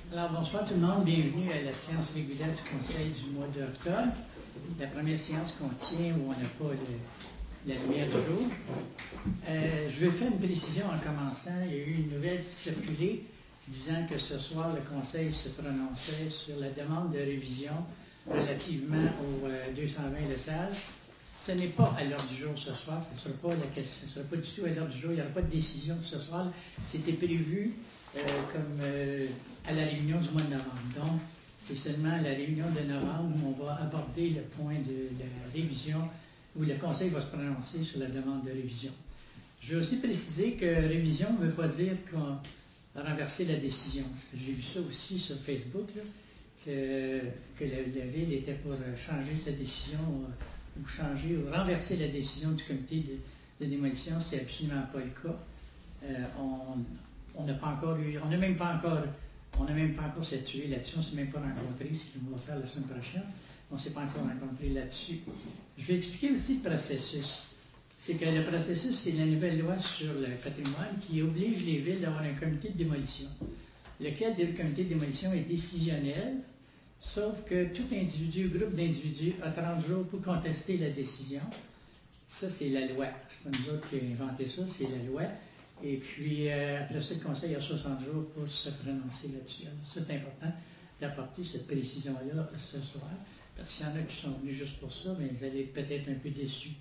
Alors, bonsoir tout le monde. Bienvenue à la séance régulière du Conseil du mois d'octobre. La première séance qu'on tient où on n'a pas la lumière du jour. Je vais faire une précision en commençant. Il y a eu une nouvelle circulée disant que ce soir, le Conseil se prononçait sur la demande de révision relativement au 220 Le Sage. Ce n'est pas à l'heure du jour ce soir. Ce ne sera pas du tout à l'heure du jour. Il n'y aura pas de décision ce soir. C'était prévu comme à la réunion du mois de novembre. Donc, c'est seulement à la réunion de novembre où on va aborder le point de la révision, où le Conseil va se prononcer sur la demande de révision. Je vais aussi préciser que révision ne veut pas dire qu'on a renversé la décision. J'ai vu ça aussi sur Facebook, là, que la Ville était pour changer sa décision ou renverser la décision du comité de démolition. C'est absolument pas le cas. On n'a pas encore eu, on n'a même pas encore statué là-dessus, on ne s'est même pas rencontré, ce qu'on va faire la semaine prochaine. On ne s'est pas encore rencontré là-dessus. Je vais expliquer aussi le processus. C'est que le processus, c'est la nouvelle loi sur le patrimoine qui oblige les villes d'avoir un comité de démolition. Lequel le comité de démolition est décisionnel, sauf que tout groupe d'individus a 30 jours pour contester la décision. Ça, c'est la loi. C'est pas nous autres qui avons inventé ça, c'est la loi. Et puis, après ça, le Conseil a 60 jours pour se prononcer là-dessus. Alors, ça, c'est important d'apporter cette précision-là ce soir, parce qu'il y en a qui sont venus juste pour ça, mais vous allez peut-être un peu déçus.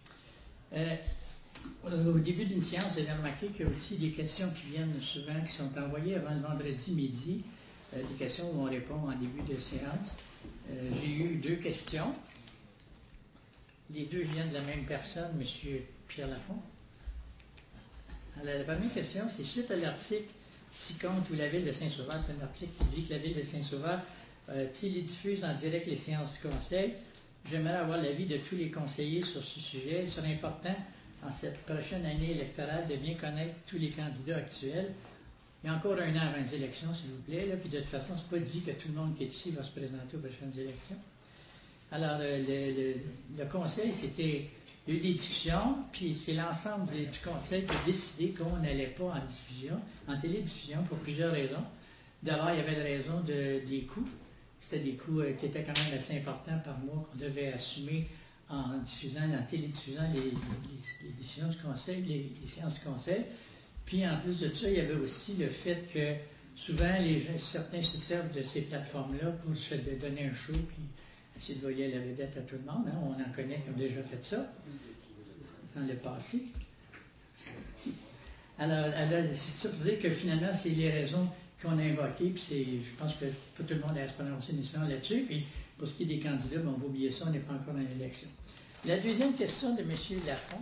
Au début d'une séance, vous avez remarqué qu'il y a aussi des questions qui viennent souvent, qui sont envoyées avant le vendredi midi, des questions où on répond en début de séance. J'ai eu 2 questions. Les 2 viennent de la même personne, M. Pierre Lafont. Alors, la première question, c'est suite à l'article « Si compte où la Ville de Saint-Sauveur », c'est un article qui dit que la Ville de Saint-Sauveur diffuse en direct les séances du Conseil. J'aimerais avoir l'avis de tous les conseillers sur ce sujet. Il serait important, en cette prochaine année électorale, de bien connaître tous les candidats actuels. Il y a encore 1 an avant les élections, s'il vous plaît. Là, puis de toute façon, ce n'est pas dit que tout le monde qui est ici va se présenter aux prochaines élections. Alors, le Conseil, c'était... Il y a eu des discussions, puis c'est l'ensemble du Conseil qui a décidé qu'on n'allait pas en télédiffusion, pour plusieurs raisons. D'abord, il y avait la raison des coûts. C'était des coûts qui étaient quand même assez importants par mois qu'on devait assumer en télédiffusant les décisions du Conseil, les séances du Conseil. Puis en plus de ça, il y avait aussi le fait que souvent, certains se servent de ces plateformes-là pour se donner un show, puis essayer de voyer la vedette à tout le monde. Hein. On en connaît qui ont déjà fait ça dans le passé. Alors c'est ça pour dire que finalement, c'est les raisons qu'on a invoquées, puis je pense que pas tout le monde a se prononcer nécessairement là-dessus. Puis pour ce qui est des candidats, on va oublier ça, on n'est pas encore dans l'élection. La deuxième question de M. Lafont.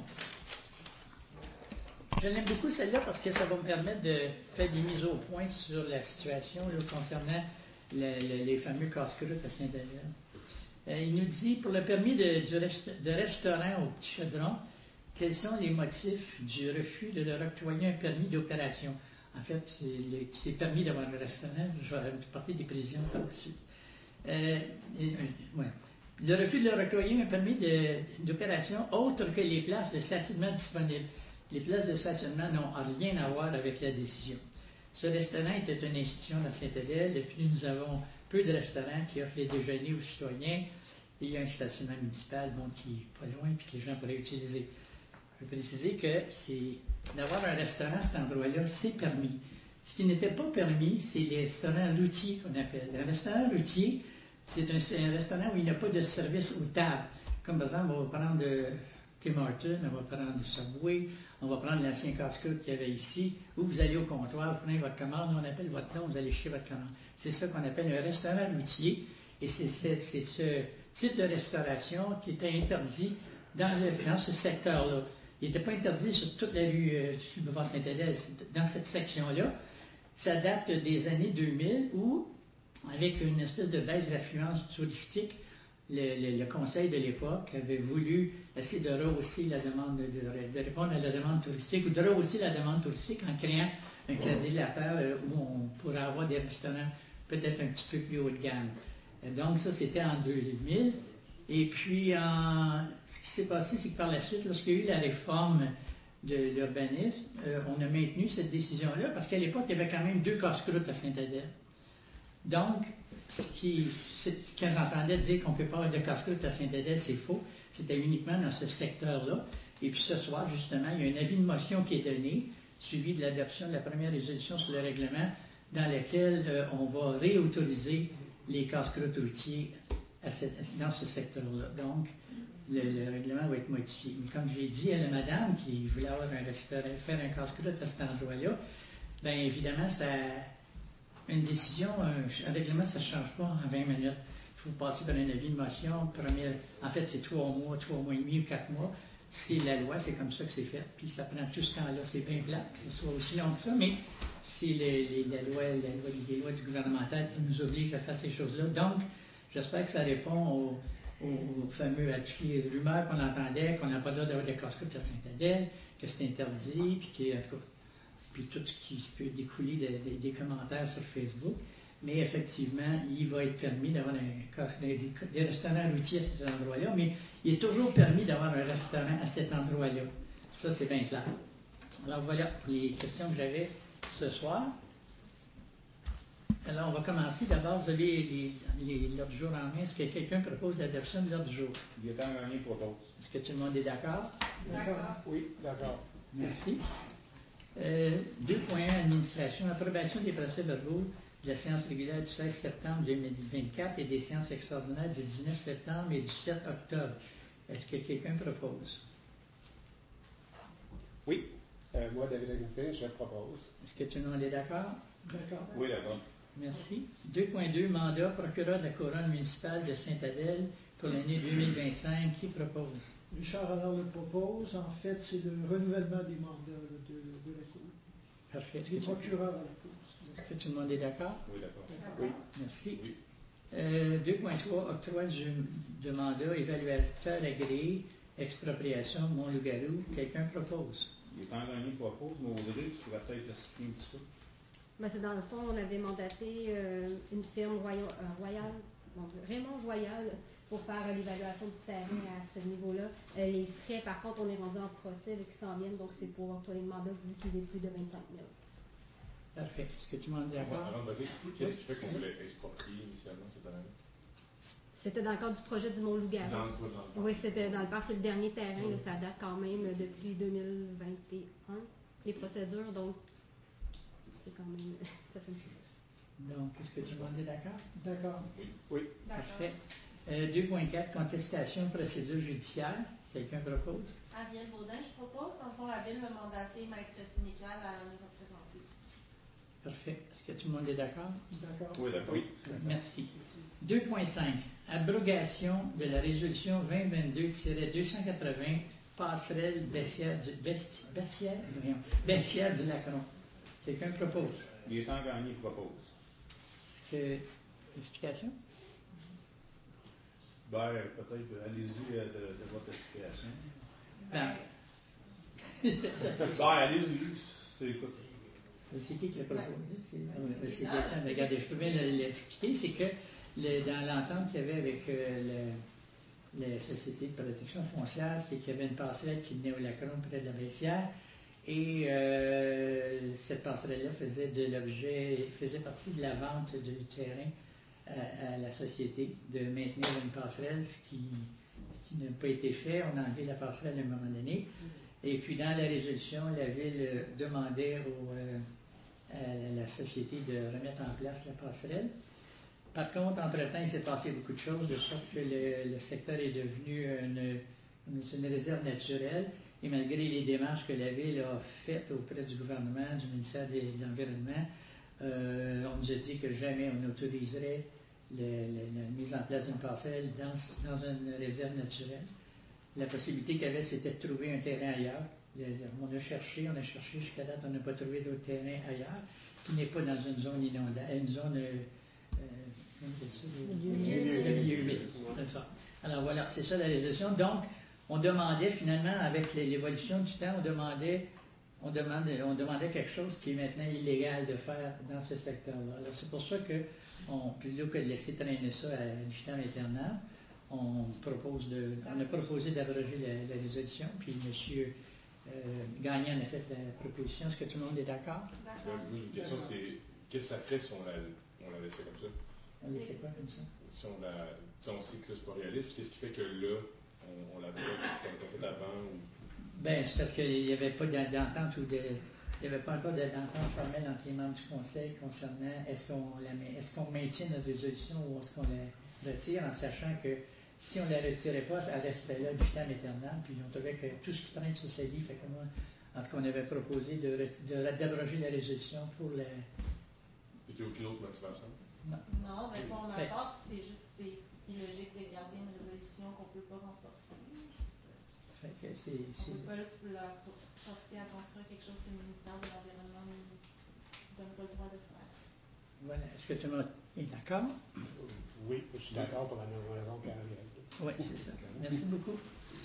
Je l'aime beaucoup celle-là parce que ça va me permettre de faire des mises au point sur la situation là, concernant les fameux casse-croûtes à Saint-Adèle. Il nous dit, pour le permis de restaurant au Petit Chaudron, quels sont les motifs du refus de leur octroyer un permis d'opération? En fait, c'est permis d'avoir un restaurant. Je vais porter des précisions par la suite. Ouais. Le refus de leur octroyer un permis d'opération autre que les places de stationnement disponibles. Les places de stationnement n'ont rien à voir avec la décision. Ce restaurant était une institution dans Saint-Adèle. Depuis, nous avons peu de restaurants qui offrent les déjeuners aux citoyens. Et il y a un stationnement municipal qui n'est pas loin et que les gens pourraient utiliser. Je veux préciser que d'avoir un restaurant à cet endroit-là, c'est permis. Ce qui n'était pas permis, c'est les restaurants routiers qu'on appelle. Un restaurant routier, c'est un restaurant où il n'y a pas de service aux tables. Comme par exemple, on va prendre Tim Hortons, on va prendre du Subway, on va prendre l'ancien casse-croûte qu'il y avait ici, où vous allez au comptoir, vous prenez votre commande, on appelle votre nom, vous allez chez votre commande. C'est ça qu'on appelle un restaurant routier, et c'est ce type de restauration qui était interdit dans ce secteur-là. Il n'était pas interdit sur toute la rue du boulevard Saint-Adèle, dans cette section-là. Ça date des années 2000 où, avec une espèce de baisse d'affluence touristique, le conseil de l'époque avait voulu essayer de rehausser la demande, de répondre à la demande touristique, ou de rehausser la demande touristique en créant un quadrilatère où on pourrait avoir des restaurants peut-être un petit peu plus haut de gamme. Donc ça, c'était en 2000. Et puis, ce qui s'est passé, c'est que par la suite, lorsqu'il y a eu la réforme de l'urbanisme, on a maintenu cette décision-là, parce qu'à l'époque, il y avait quand même 2 casse-croûtes à Saint-Adèle. Donc, quand j'entendais dire qu'on ne peut pas avoir de casse-croûte à Saint-Adèle, c'est faux. C'était uniquement dans ce secteur-là. Et puis ce soir, justement, il y a un avis de motion qui est donné, suivi de l'adoption de la première résolution sur le règlement, dans laquelle on va réautoriser les casse-croûtes routiers dans ce secteur-là. Donc, le règlement va être modifié. Mais comme je l'ai dit à la madame qui voulait avoir un restaurant, faire un casse-croûte à cet endroit-là, bien évidemment, une décision, un règlement, ça ne change pas en 20 minutes. Il faut passer par un avis de motion. En fait, c'est 3 mois et demi ou 4 mois. C'est la loi, c'est comme ça que c'est fait. Puis ça prend tout ce temps-là. C'est bien plat que ce soit aussi long que ça, mais c'est les lois du gouvernemental qui nous obligent à faire ces choses-là. Donc, j'espère que ça répond aux fameux, à toutes les rumeurs qu'on entendait, qu'on n'a pas le droit d'avoir des casse-croûtes à Saint-Adèle, que c'est interdit, puis tout ce qui peut découler des commentaires sur Facebook. Mais effectivement, il va être permis d'avoir des restaurants routiers à cet endroit-là, mais il est toujours permis d'avoir un restaurant à cet endroit-là. Ça, c'est bien clair. Alors voilà pour les questions que j'avais ce soir. Alors, on va commencer. D'abord, vous avez l'ordre du jour en main. Est-ce que quelqu'un propose l'adoption de l'ordre du jour? Gaétan Gagné propose. Est-ce que tout le monde est d'accord? D'accord. Oui, d'accord. Merci. 2.1, administration, approbation des procès-verbaux de la séance régulière du 16 septembre 2024 et des séances extraordinaires du 19 septembre et du 7 octobre. Est-ce que quelqu'un propose? Oui, moi, David Augustin, je propose. Est-ce que tout le monde est d'accord? D'accord. Oui, d'accord. Merci. 2.2, mandat procureur de la couronne municipale de Saint-Adèle pour l'année 2025. Qui propose? Richard Allard le propose. En fait, c'est le renouvellement des mandats de la Cour. Parfait. Des procureurs à la Cour. Est-ce que tout le monde est d'accord? Oui, d'accord. Oui. Merci. Oui. 2.3, octroi de mandat évaluateur agréé, expropriation, Mont-Loup-Garou. Quelqu'un propose? Gaétan Gagné propose, mais Audrey, tu pourrais peut-être l'expliquer un petit peu. Ben, c'est dans le fond, on avait mandaté une firme Raymond Joyal pour faire l'évaluation du terrain à ce niveau-là. Les frais, par contre, on est rendu en procès avec qui s'en viennent, donc c'est pour octroyer le mandat vu qu'il est plus de 25 000. Parfait. Est-ce que tout le monde est d'accord? Avant de lever, qu'est-ce qui fait qu'on voulait exproprier initialement cette année? C'était dans le cadre du projet du Mont-Loup-Garou. Dans le projet. Oui, c'était dans le parc, c'est le dernier terrain, là, ça date quand même depuis 2021, les procédures, donc c'est quand même, ça fait un petit peu. Donc, est-ce que tout le monde est d'accord? D'accord. Oui. Parfait. 2.4, contestation, procédure judiciaire. Quelqu'un propose? Ariel Baudin, je propose. Dans le fond, la Ville m'a mandaté Maître Sénécal à nous représenter. Parfait. Est-ce que tout le monde est d'accord? D'accord. Oui, d'accord. Oui. Merci. 2.5, abrogation de la résolution 2022-280, passerelle Bessières du Lacron. Quelqu'un propose? Gaétan Gagné propose. Est-ce que... Explication? Ben, peut-être, allez-y de votre explication. C'est ça. Ben, allez-y. Écoute. C'est qui l'a proposé? C'est Gaétan. Regardez, je peux bien l'expliquer. C'est que dans l'entente qu'il y avait avec la Société de protection foncière, c'est qu'il y avait une passerelle qui venait au Lacron près de la Bessière. Et cette passerelle-là faisait partie de la vente du terrain à la société de maintenir une passerelle, ce qui n'a pas été fait. On a enlevé la passerelle à un moment donné. Et puis dans la résolution, la Ville demandait à la société de remettre en place la passerelle. Par contre, entre-temps, il s'est passé beaucoup de choses, de sorte que le secteur est devenu une réserve naturelle. Et malgré les démarches que la Ville a faites auprès du gouvernement, du ministère de l'Environnement, on nous a dit que jamais on autoriserait la mise en place d'une parcelle dans une réserve naturelle. La possibilité qu'il y avait, c'était de trouver un terrain ailleurs. On a cherché jusqu'à date, on n'a pas trouvé d'autre terrain ailleurs, qui n'est pas dans une zone inondable, une zone milieu humide. C'est ça. Alors voilà, c'est ça la résolution. Donc, on demandait finalement, avec l'évolution du temps, on demandait quelque chose qui est maintenant illégal de faire dans ce secteur-là. Alors c'est pour ça que, plutôt que de laisser traîner ça à vitam aeternam, on a proposé d'abroger la résolution, puis M. Gagnon a fait la proposition. Est-ce que tout le monde est d'accord? Moi, j'ai une question, c'est qu'est-ce que ça ferait si on on la laissait comme ça? On laissait quoi comme ça? Si on sait que là, c'est pas réaliste, qu'est-ce qui fait que là, on l'a fait avant? Ou... Ben, c'est parce qu'il n'y avait pas d'entente ou de. Il n'y avait pas encore d'entente formelle entre les membres du Conseil concernant est-ce qu'on maintient notre résolution ou est-ce qu'on la retire, en sachant que si on ne la retirait pas, elle resterait là du vitam aeternam, puis on trouvait que tout ce qui traîne sur sa vie, fait que moi, en tout cas, on avait proposé d'abroger la résolution pour la. Et tu n'as aucune autre motivation? Non. Non, mais pour ma part, c'est illogique de garder une résolution qu'on ne peut pas renforcer. Fait que On ne peut pas leur forcer à construire quelque chose que le ministère de l'Environnement ne donne pas le droit de faire. Voilà. Est-ce que tout le monde est d'accord? Oui, je suis d'accord pour la même raison qu'Ariel. Oui, c'est ça. Merci beaucoup.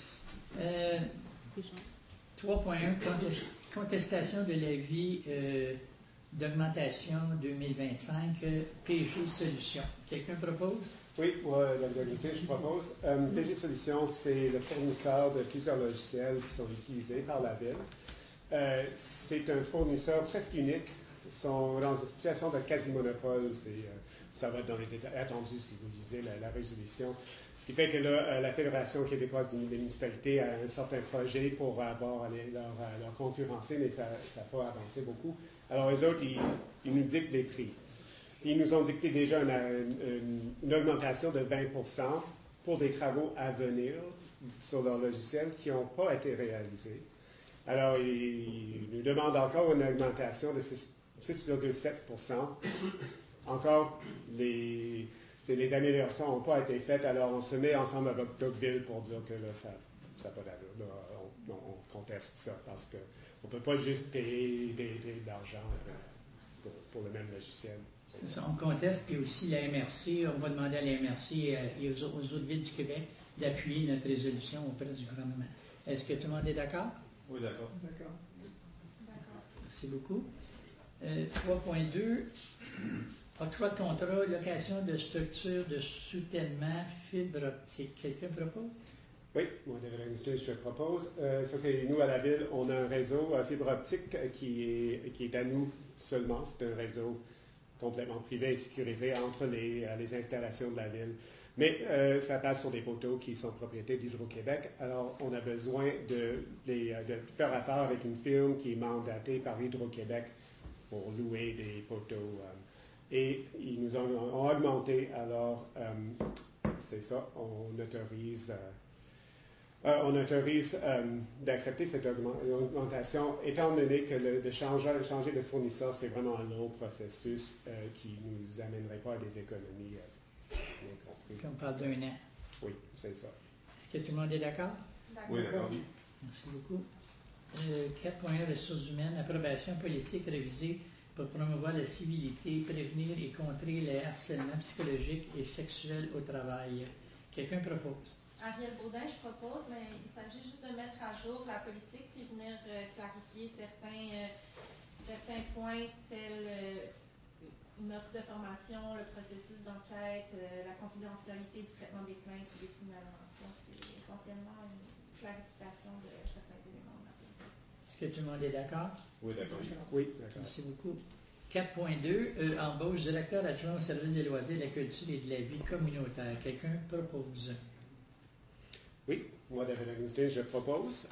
3.1, contestation de l'avis d'augmentation 2025, PG Solutions. Quelqu'un propose? Oui, moi, je propose. PG Solutions, c'est le fournisseur de plusieurs logiciels qui sont utilisés par la Ville. C'est un fournisseur presque unique. Ils sont dans une situation de quasi-monopole. Ça va être dans les états attendus si vous lisez la résolution. Ce qui fait que là, la Fédération québécoise des municipalités a un certain projet pour avoir leur concurrencer, mais ça n'a pas avancé beaucoup. Alors, eux autres, ils nous dictent les prix. Ils nous ont dicté déjà une augmentation de 20% pour des travaux à venir sur leur logiciel qui n'ont pas été réalisés. Alors, ils nous demandent encore une augmentation de 6,7%. Encore, les améliorations n'ont pas été faites, alors on se met ensemble avec Tocqueville pour dire que là, ça n'a pas d'allure. On conteste ça parce qu'on ne peut pas juste payer de l'argent pour le même logiciel. C'est ça, on conteste, puis aussi la MRC, on va demander à la MRC et aux autres villes du Québec d'appuyer notre résolution auprès du gouvernement. Est-ce que tout le monde est d'accord? Oui, d'accord. D'accord. Merci beaucoup. 3.2, octroi de contrat, location de structure de soutènement fibre optique. Quelqu'un propose? Oui, moi, je propose. Ça, c'est nous à la Ville. On a un réseau fibre optique qui est à nous seulement. C'est un réseau complètement privé et sécurisé entre les installations de la Ville. Mais ça passe sur des poteaux qui sont propriété d'Hydro-Québec. Alors, on a besoin de faire affaire avec une firme qui est mandatée par Hydro-Québec pour louer des poteaux. Et ils nous ont augmenté. Alors, c'est ça, on autorise d'accepter cette augmentation, étant donné que de changer de fournisseur, c'est vraiment un long processus qui ne nous amènerait pas à des économies. Bien compris. Puis on parle d'1 an. Oui, c'est ça. Est-ce que tout le monde est d'accord? Oui, d'accord. Merci beaucoup. 4.1, ressources humaines, approbation politique révisée pour promouvoir la civilité, prévenir et contrer le harcèlement psychologique et sexuel au travail. Quelqu'un propose? Ariel Baudin, je propose, mais il s'agit juste de mettre à jour la politique puis venir clarifier certains points tels une offre de formation, le processus d'enquête, la confidentialité du traitement des plaintes et des signalements. Donc, c'est essentiellement une clarification de certains éléments de la politique. Est-ce que tout le monde est d'accord? Oui, d'accord. Oui, d'accord. Merci beaucoup. 4.2, embauche directeur adjoint au service des loisirs, de la culture et de la vie communautaire. Quelqu'un propose? Oui, moi, David Augustin, je propose.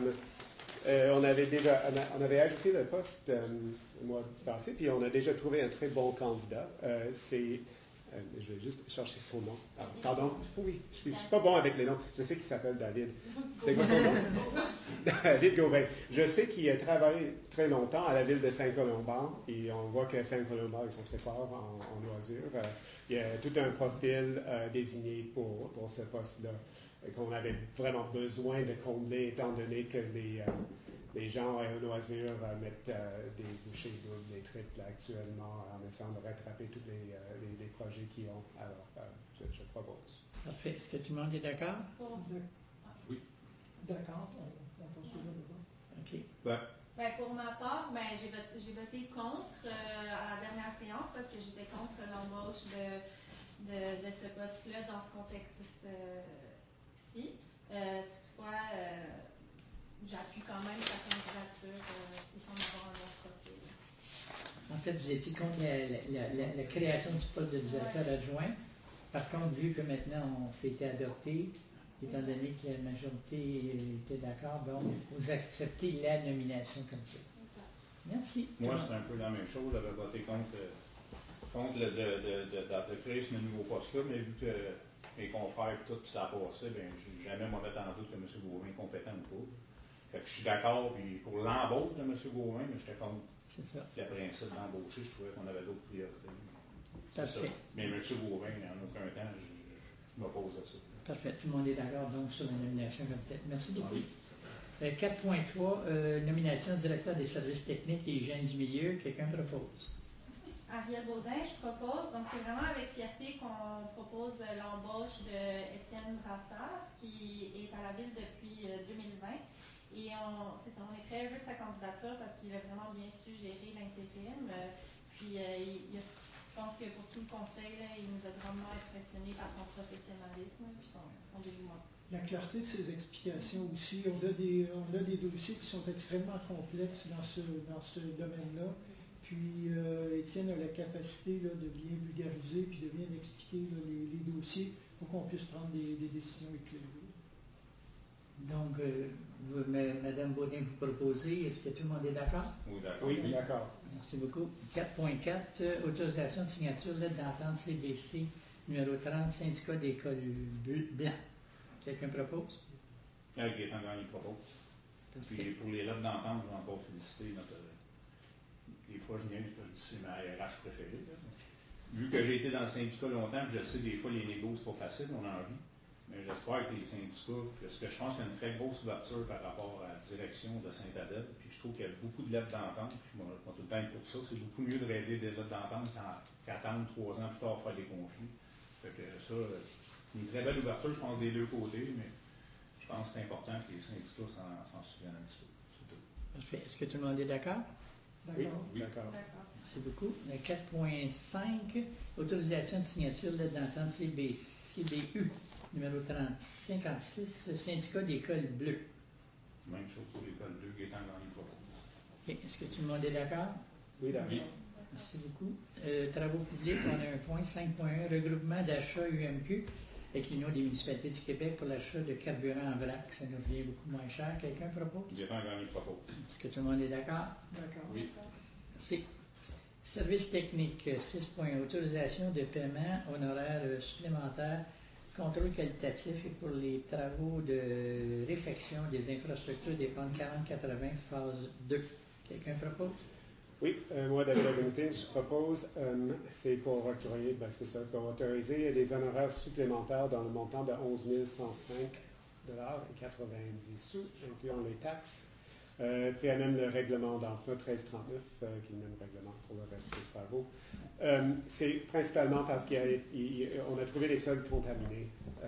On avait ajouté le poste le mois passé, puis on a déjà trouvé un très bon candidat. Je vais juste chercher son nom. Pardon? Oui, je ne suis pas bon avec les noms. Je sais qu'il s'appelle David. C'est quoi son nom? David Gauvin. Je sais qu'il a travaillé très longtemps à la ville de Saint-Colomban, et on voit que Saint-Colomban, ils sont très forts en loisirs. Il y a tout un profil désigné pour ce poste-là, qu'on avait vraiment besoin de combler, étant donné que les gens au loisir mettent des bouchées doubles, des triples actuellement, en essayant de rattraper tous les projets qu'ils ont. Alors, je propose. Parfait. Est-ce que tout le monde est d'accord? Oui. D'accord, on poursuit le débat. OK. Pour ma part, j'ai voté contre à la dernière séance parce que j'étais contre l'embauche de ce poste-là dans ce contexte-ci. Toutefois, j'appuie quand même sa candidature. Il semble avoir un bon profil. En fait, vous étiez contre la création du poste de directeur adjoint. Par contre, vu que maintenant on s'était adopté, étant donné que la majorité était d'accord, donc vous acceptez la nomination comme telle. Merci. Moi, c'est un peu la même chose. J'avais voté contre de créer ce nouveau poste-là, mais vu que mes confrères et tout, ça a passé, ben, j'ai jamais m'en mettre en doute que M. Gauvin est compétent ou pas. Fait que je suis d'accord puis pour l'embauche de M. Gauvin, mais j'étais contre le principe d'embaucher. Je trouvais qu'on avait d'autres priorités. Parfait. Mais M. Gauvin, en aucun temps, je m'oppose à ça. Parfait. Tout le monde est d'accord donc sur la nomination comme telle. Merci beaucoup. 4.3, nomination directeur des services techniques et hygiène du milieu. Quelqu'un propose? Ariel Baudin, je propose. Donc, c'est vraiment avec fierté qu'on propose l'embauche d'Étienne Brassard, qui est à la Ville depuis 2020. Et on est très heureux de sa candidature parce qu'il a vraiment bien su gérer l'intérim. Je pense que pour tout le conseil, là, il nous a grandement impressionnés par son professionnalisme et son dévouement. La clarté de ses explications aussi. On a des dossiers qui sont extrêmement complexes dans ce domaine-là. Puis Étienne a la capacité là, de bien vulgariser puis de bien expliquer là, les dossiers pour qu'on puisse prendre des décisions éclairées. Donc, Mme Baudin, vous proposez, est-ce que tout le monde est d'accord? Oui, d'accord. Oui, d'accord. Merci beaucoup. 4.4, autorisation de signature, lettre d'entente CBC, numéro 30, syndicat d'école blanc. Quelqu'un propose? Gaétan Gagné propose. Puis pour les lettres d'entente, je veux encore féliciter notre. Des fois, je niaise que je dis c'est ma RH préférée. Là. Vu que j'ai été dans le syndicat longtemps, je sais des fois les négos, c'est pas facile, on a envie. Mais j'espère que les syndicats, parce que je pense qu'il y a une très grosse ouverture par rapport à la direction de Saint-Adèle, puis je trouve qu'il y a beaucoup de lettres d'entente, puis je vais tout le temps être pour ça. C'est beaucoup mieux de régler des lettres d'entente qu'attendre 3 ans plus tard pour faire des conflits. Fait que ça, une très belle ouverture, je pense, des deux côtés, mais je pense que c'est important que les syndicats s'en souviennent un petit peu. C'est tout. Parfait. Est-ce que tout le monde est d'accord? D'accord. Oui, d'accord. Merci beaucoup. 4.5, autorisation de signature, lettre d'entente CBU, numéro 3056, syndicat d'école bleue. Même chose pour l'école 2, Gaétan Gagné propose. Okay. Est-ce que tout le monde est d'accord? Oui, d'accord. Oui. Merci beaucoup. Travaux publics, on a un point 5.1, regroupement d'achat UMQ avec l'Union des municipalités du Québec pour l'achat de carburant en vrac. Ça nous revient beaucoup moins cher. Quelqu'un propose? Gaétan Gagné propose. Est-ce que tout le monde est d'accord? D'accord. Oui. Merci. Service technique, 6 points. Autorisation de paiement honoraire supplémentaire, contrôle qualitatif et pour les travaux de réfection des infrastructures des pentes 40-80, phase 2. Quelqu'un propose? Oui, moi, David Augustin, je propose, c'est pour octroyer, c'est ça, pour autoriser des honoraires supplémentaires dans le montant de 11 105,90 $, incluant les taxes. Puis même le règlement d'emprunt 1339, qui est le même règlement pour le reste des travaux. C'est principalement parce qu'on a trouvé des sols contaminés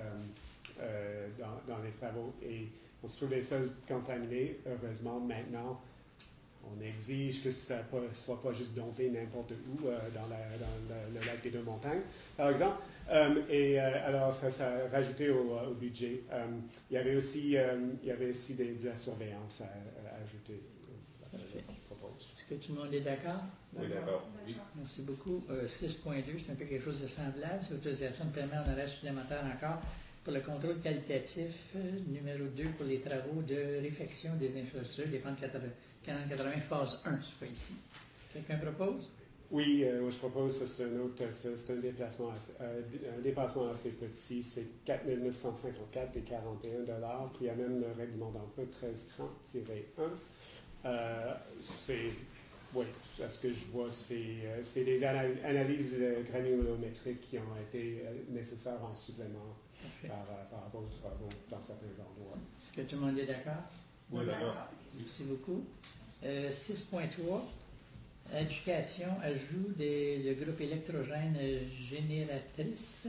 dans les travaux et on se trouve des sols contaminés. Heureusement, maintenant, on exige que ça ne soit pas juste dompé n'importe où dans le lac des Deux-Montagnes, par exemple. Alors, ça a rajouté au budget. Il y avait aussi de la surveillance à ajouter. Est-ce que tout le monde est d'accord? Oui, d'accord. Oui. Merci beaucoup. 6.2, c'est un peu quelque chose de semblable. C'est l'autorisation de paiement honoraire supplémentaire encore pour le contrôle qualitatif, numéro 2 pour les travaux de réfection des infrastructures des pentes 40-80, phase 1, c'est pas ici. Quelqu'un propose? Oui, je propose, c'est un dépassement assez petit, c'est 4 954 et 41 $, puis il y a même le règlement d'emprunt 1330-1. Oui, ce que je vois, c'est des analyses granulométriques qui ont été nécessaires en supplément par rapport aux travaux dans certains endroits. Est-ce que tout le monde est d'accord? Oui, d'accord. Merci beaucoup. 6.3, éducation, ajout de groupe électrogène génératrice,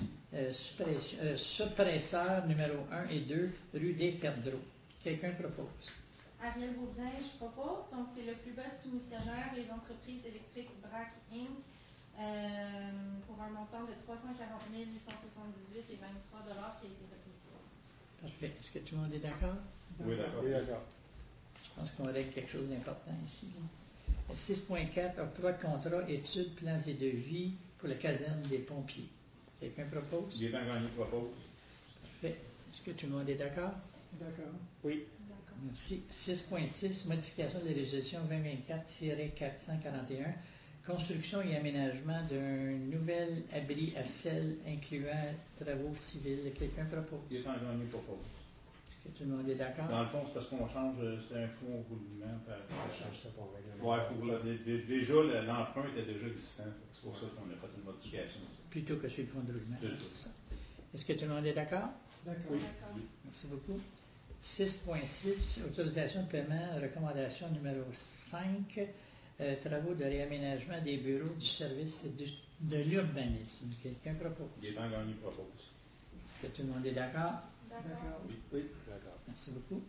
suppresseur numéro 1 et 2, rue des Perdreaux. Quelqu'un propose? Ariel Baudin, je propose. Donc, c'est le plus bas soumissionnaire, les entreprises électriques BRAC Inc., pour un montant de 340 878 et 23 $ qui a été retenu. Parfait. Est-ce que tout le monde est d'accord? Oui, d'accord. Oui, d'accord. Je pense qu'on règle quelque chose d'important ici. 6.4, octroi de contrat, études, plans et devis pour la caserne des pompiers. Quelqu'un propose? Gaétan Gagné propose. Parfait. Est-ce que tout le monde est d'accord? D'accord. Oui. D'accord. Merci. 6.6, modification de la résolution 2024-441, construction et aménagement d'un nouvel abri à sel incluant travaux civils. Quelqu'un propose? Gaétan Gagné propose. Est-ce que tout le monde est d'accord? Dans le fond, c'est parce qu'on change, c'était un fonds au roulement. On change ça pour règlement. Déjà, l'emprunt était déjà existant. C'est pour ça qu'on a fait une modification. Plutôt que sur le fond de roulement. C'est ça. Est-ce que tout le monde est d'accord? D'accord. Oui. D'accord. Merci beaucoup. 6.6, autorisation de paiement, recommandation numéro 5, travaux de réaménagement des bureaux du service de l'urbanisme. Quelqu'un propose? Gaétan Gagné propose. Est-ce que tout le monde est d'accord? D'accord. Oui, d'accord. Merci beaucoup.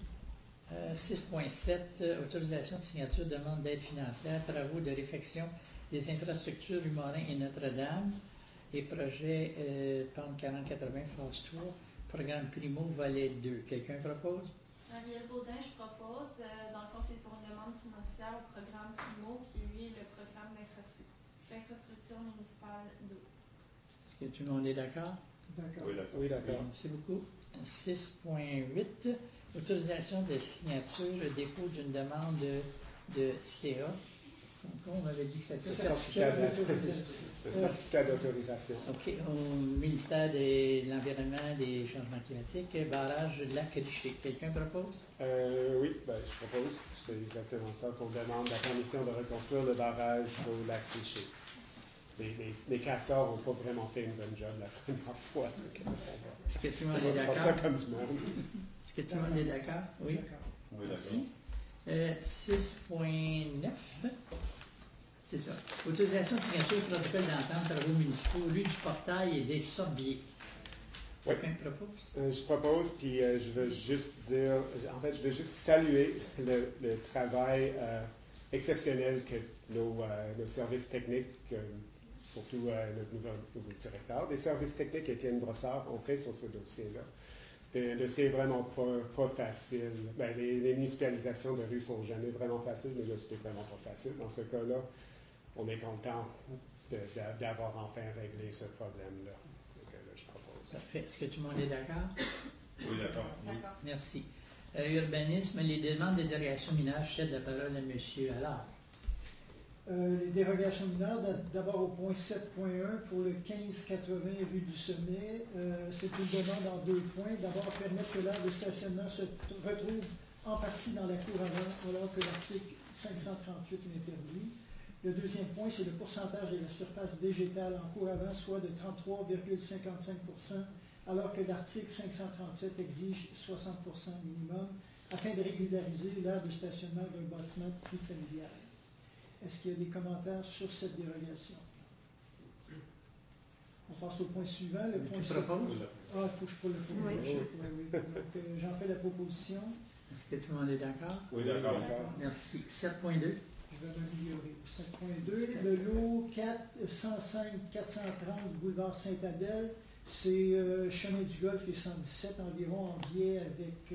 6.7, autorisation de signature, demande d'aide financière, travaux de réfection des infrastructures Humorin et Notre-Dame et projet PAN 4080 phase 3, programme Primo, volet 2. Quelqu'un propose? Ariel Baudin, je propose, dans le fond, c'est pour une demande financière au programme Primo, qui lui est le programme d'infrastructure municipale d'eau. Est-ce que tout le monde est d'accord? D'accord. Oui, d'accord. Oui, d'accord. Merci beaucoup. 6.8, autorisation de signature, dépôt d'une demande de CA. Donc, on avait dit que c'était Certificat le certificat d'autorisation. OK, au ministère de l'Environnement et des Changements climatiques, barrage de lac Richer. Quelqu'un propose? Oui, je propose. C'est exactement ça qu'on demande, la permission de reconstruire le barrage au lac Richer. Les castors n'ont pas vraiment fait une bonne job la première fois. Est-ce que tout le monde est On va d'accord? faire ça comme du monde. Est-ce que tout le monde est d'accord? Oui. D'accord. Oui, Merci. d'accord. 6.9, c'est ça. Autorisation de signature protocole d'entente travaux municipaux, rue du Portail et des Sorbiers. Oui. Quelqu'un propose? Je propose, puis je veux juste dire, en fait, je veux juste saluer le travail exceptionnel que nos services techniques, surtout notre nouveau directeur des services techniques, Étienne Brossard, ont fait sur ce dossier-là. C'était un dossier vraiment pas facile. Les municipalisations de rue sont jamais vraiment faciles, mais là, c'était vraiment pas facile. Dans ce cas-là, on est content d'avoir enfin réglé ce problème-là. Donc, là, je propose. Parfait. Est-ce que tout le monde est d'accord? Oui, d'accord. Oui. D'accord. Merci. Urbanisme, les demandes de dérogation mineure, je cède la parole à M. Allard. Les dérogations mineures, d'abord au point 7.1 pour le 1580 rue du Sommet. C'est une demande en 2 points. D'abord, permettre que l'aire de stationnement se retrouve en partie dans la cour avant, alors que l'article 538 l'interdit. Le deuxième point, c'est le pourcentage de la surface végétale en cour avant, soit de 33,55%, alors que l'article 537 exige 60% minimum, afin de régulariser l'aire de stationnement d'un bâtiment trifamilial. Est-ce qu'il y a des commentaires sur cette dérogation? On passe au point suivant. Le point Tu proposes? Ah, il faut que je prenne le point. Oui. Oui. Donc, j'en fais la proposition. Est-ce que tout le monde est d'accord? Oui, d'accord. Merci. 7.2. Je vais m'améliorer. 5.2. Le lot 105-430 boulevard Saint-Adèle, c'est chemin du Golfe et 117 environ en biais avec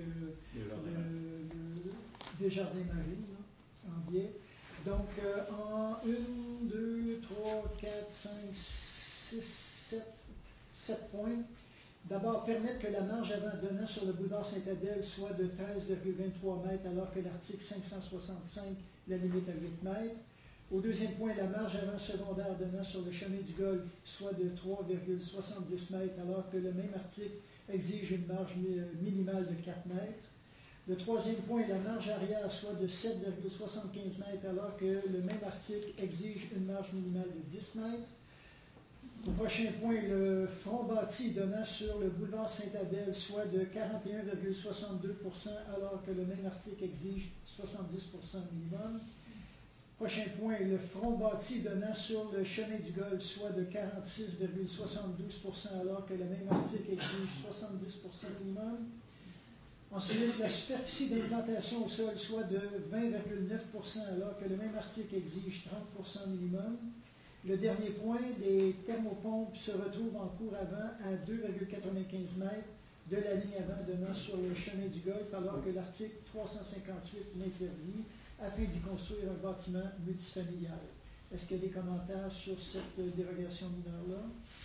Desjardins Marine, en biais. Donc, en 1, 2, 3, 4, 5, 6, 7 points. D'abord, permettre que la marge avant donnant sur le boulevard Saint-Adèle soit de 13,23 mètres, alors que l'article 565 la limite à 8 mètres. Au deuxième point, la marge avant secondaire donnant sur le chemin du Golfe soit de 3,70 mètres, alors que le même article exige une marge minimale de 4 mètres. Le troisième point, la marge arrière soit de 7,75 mètres, alors que le même article exige une marge minimale de 10 mètres. Au prochain point, le front bâti donnant sur le boulevard Saint-Adèle soit de 41,62 % alors que le même article exige 70 % minimum. Prochain point, le front bâti donnant sur le chemin du Golfe soit de 46,72 % alors que le même article exige 70 % minimum. Ensuite, la superficie d'implantation au sol soit de 20,9 % alors que le même article exige 30 % minimum. Le dernier point, les thermopompes se retrouvent en cours avant à 2,95 mètres de la ligne avant donnant sur le chemin du Golfe, alors que l'article 358 l'interdit afin d'y construire un bâtiment multifamilial. Est-ce qu'il y a des commentaires sur cette dérogation mineure-là?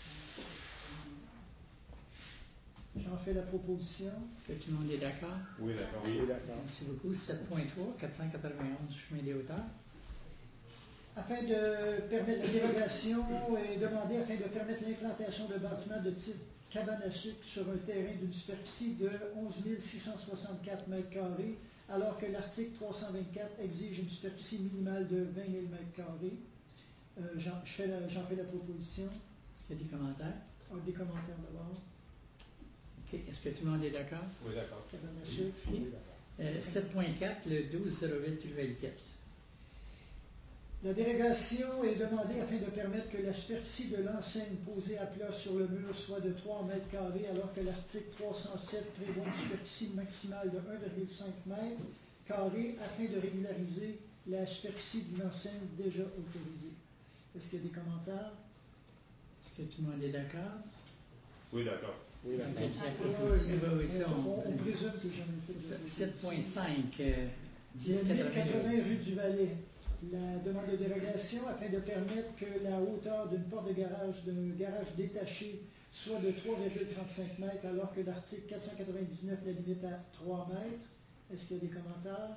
J'en fais la proposition. Est-ce que tout le monde est d'accord? Oui, d'accord. Oui, d'accord. Merci beaucoup. 7.3, 491 chemin des hauteurs. Afin de permettre la dérogation est demandée afin de permettre l'implantation de bâtiments de type cabane à sucre sur un terrain d'une superficie de 11 664 m², alors que l'article 324 exige une superficie minimale de 20 000 m². J'en fais la proposition. Est-ce qu'il y a des commentaires? Des commentaires d'abord. OK. Est-ce que tout le monde est d'accord? Oui, d'accord. Cabane à sucre. Merci. 7.4, le 1208 Louvalquette. La dérogation est demandée afin de permettre que la superficie de l'enseigne posée à plat sur le mur soit de 3 m², alors que l'article 307 prévoit une superficie maximale de 1,5 m² afin de régulariser la superficie d'une enseigne déjà autorisée. Est-ce qu'il y a des commentaires? Est-ce que tout le monde est d'accord? Oui, d'accord. Oui, On d'accord. fait la proposition. Oui, ça, On présume que j'en ai fait. 7.5, 1080 1080. rue du Valais. La demande de dérogation afin de permettre que la hauteur d'une porte de garage, d'un garage détaché, soit de 3,35 mètres, alors que l'article 499 la limite à 3 mètres. Est-ce qu'il y a des commentaires?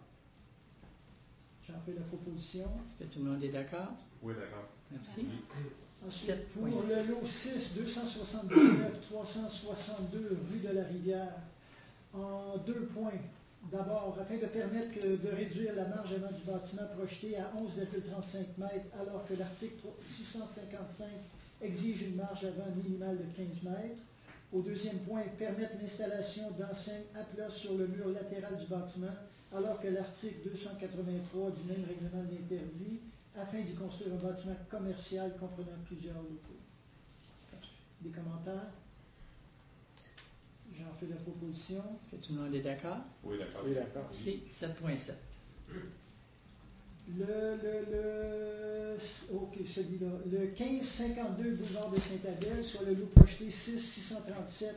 J'en fais la proposition. Est-ce que tout le monde est d'accord? Oui, d'accord. Merci. Ensuite, pour 7.6. le lot 6, 279 362 rue de la Rivière, en 2 points. D'abord, afin de permettre de réduire la marge avant du bâtiment projeté à 11,35 mètres, alors que l'article 655 exige une marge avant minimale de 15 mètres. Au deuxième point, permettre l'installation d'enseignes à plat sur le mur latéral du bâtiment, alors que l'article 283 du même règlement l'interdit, afin d'y construire un bâtiment commercial comprenant plusieurs locaux. Des commentaires? J'en fais la proposition. Est-ce que tout le monde est d'accord? Oui, d'accord. Oui, d'accord. Merci. 7.7. OK, celui-là. Le 1552 boulevard de Saint-Adèle, soit le lot projeté 6, 637,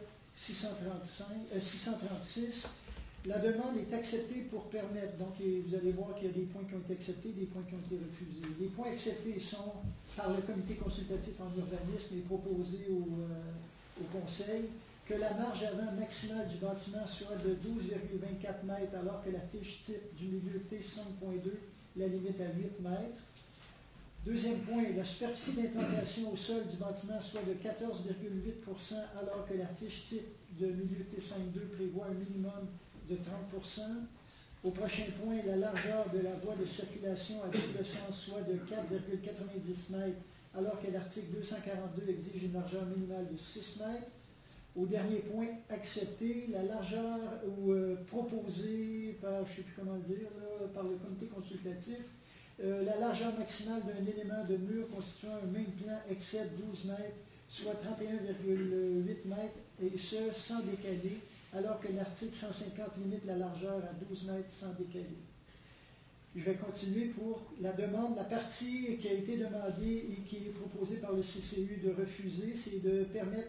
636. La demande est acceptée pour permettre, donc vous allez voir qu'il y a des points qui ont été acceptés, des points qui ont été refusés. Les points acceptés sont par le comité consultatif en urbanisme et proposés au conseil que la marge avant maximale du bâtiment soit de 12,24 mètres, alors que la fiche type du milieu T5.2 la limite à 8 mètres. Deuxième point, la superficie d'implantation au sol du bâtiment soit de 14,8 %, alors que la fiche type de milieu T5.2 prévoit un minimum de 30 %. Au prochain point, la largeur de la voie de circulation à double sens soit de 4,90 mètres, alors que l'article 242 exige une largeur minimale de 6 mètres. Au dernier point, accepté, la largeur proposée par, je ne sais plus comment le dire, là, par le comité consultatif, la largeur maximale d'un élément de mur constituant un même plan excède 12 mètres, soit 31,8 mètres, et ce, sans décaler, alors que l'article 150 limite la largeur à 12 mètres sans décaler. Je vais continuer pour la demande. La partie qui a été demandée et qui est proposée par le CCU de refuser, c'est de permettre,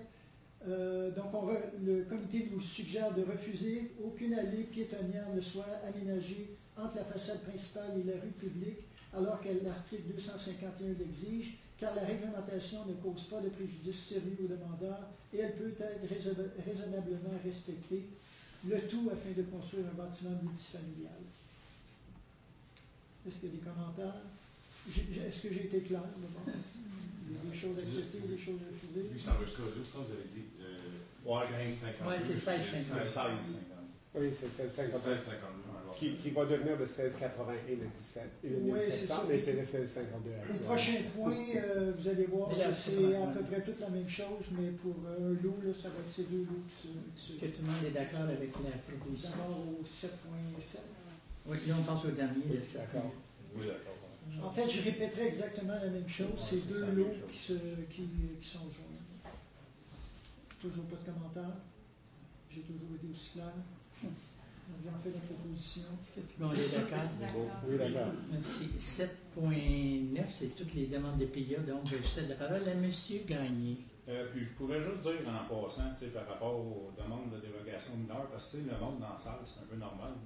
le comité nous suggère de refuser aucune allée piétonnière ne soit aménagée entre la façade principale et la rue publique, alors que l'article 251 l'exige, car la réglementation ne cause pas de préjudice sérieux aux demandeurs et elle peut être raisonnablement respectée, le tout afin de construire un bâtiment multifamilial. Est-ce qu'il y a des commentaires? Est-ce que j'ai été clair? Des choses acceptées, des choses refusées? Vu que c'est enregistré aux autres, je vous avez dit Ouais, 15,52. Ouais, c'est 16,52. 16,50. Oui, c'est 16,52. 16,52. Qui va devenir le 16,80 et le 17 et le Oui, 1700, c'est ça. mais c'est le 16,52 Au actuel. prochain point, vous allez voir Mais là, que c'est à peu près toute la même chose, mais pour un lot, là, ça va être ces deux lots qui Est-ce que tout le monde est d'accord avec la proposition? D'abord au 7.7. Oui, là, on passe au dernier, le 7. D'accord. Oui, d'accord. En fait, je répéterai exactement la même chose. C'est c'est deux la lots même chose. qui sont joints. Toujours pas de commentaires. J'ai toujours été aussi clair. Donc, j'en fais la proposition. Est-ce que tout le monde est d'accord? D'accord. Oui, d'accord. Merci. 7.9, c'est toutes les demandes de PIA, donc je cède la parole à M. Gagné. Puis je pourrais juste dire en passant, par rapport aux demandes de dérogation mineure, parce que le monde dans la salle, c'est un peu normal.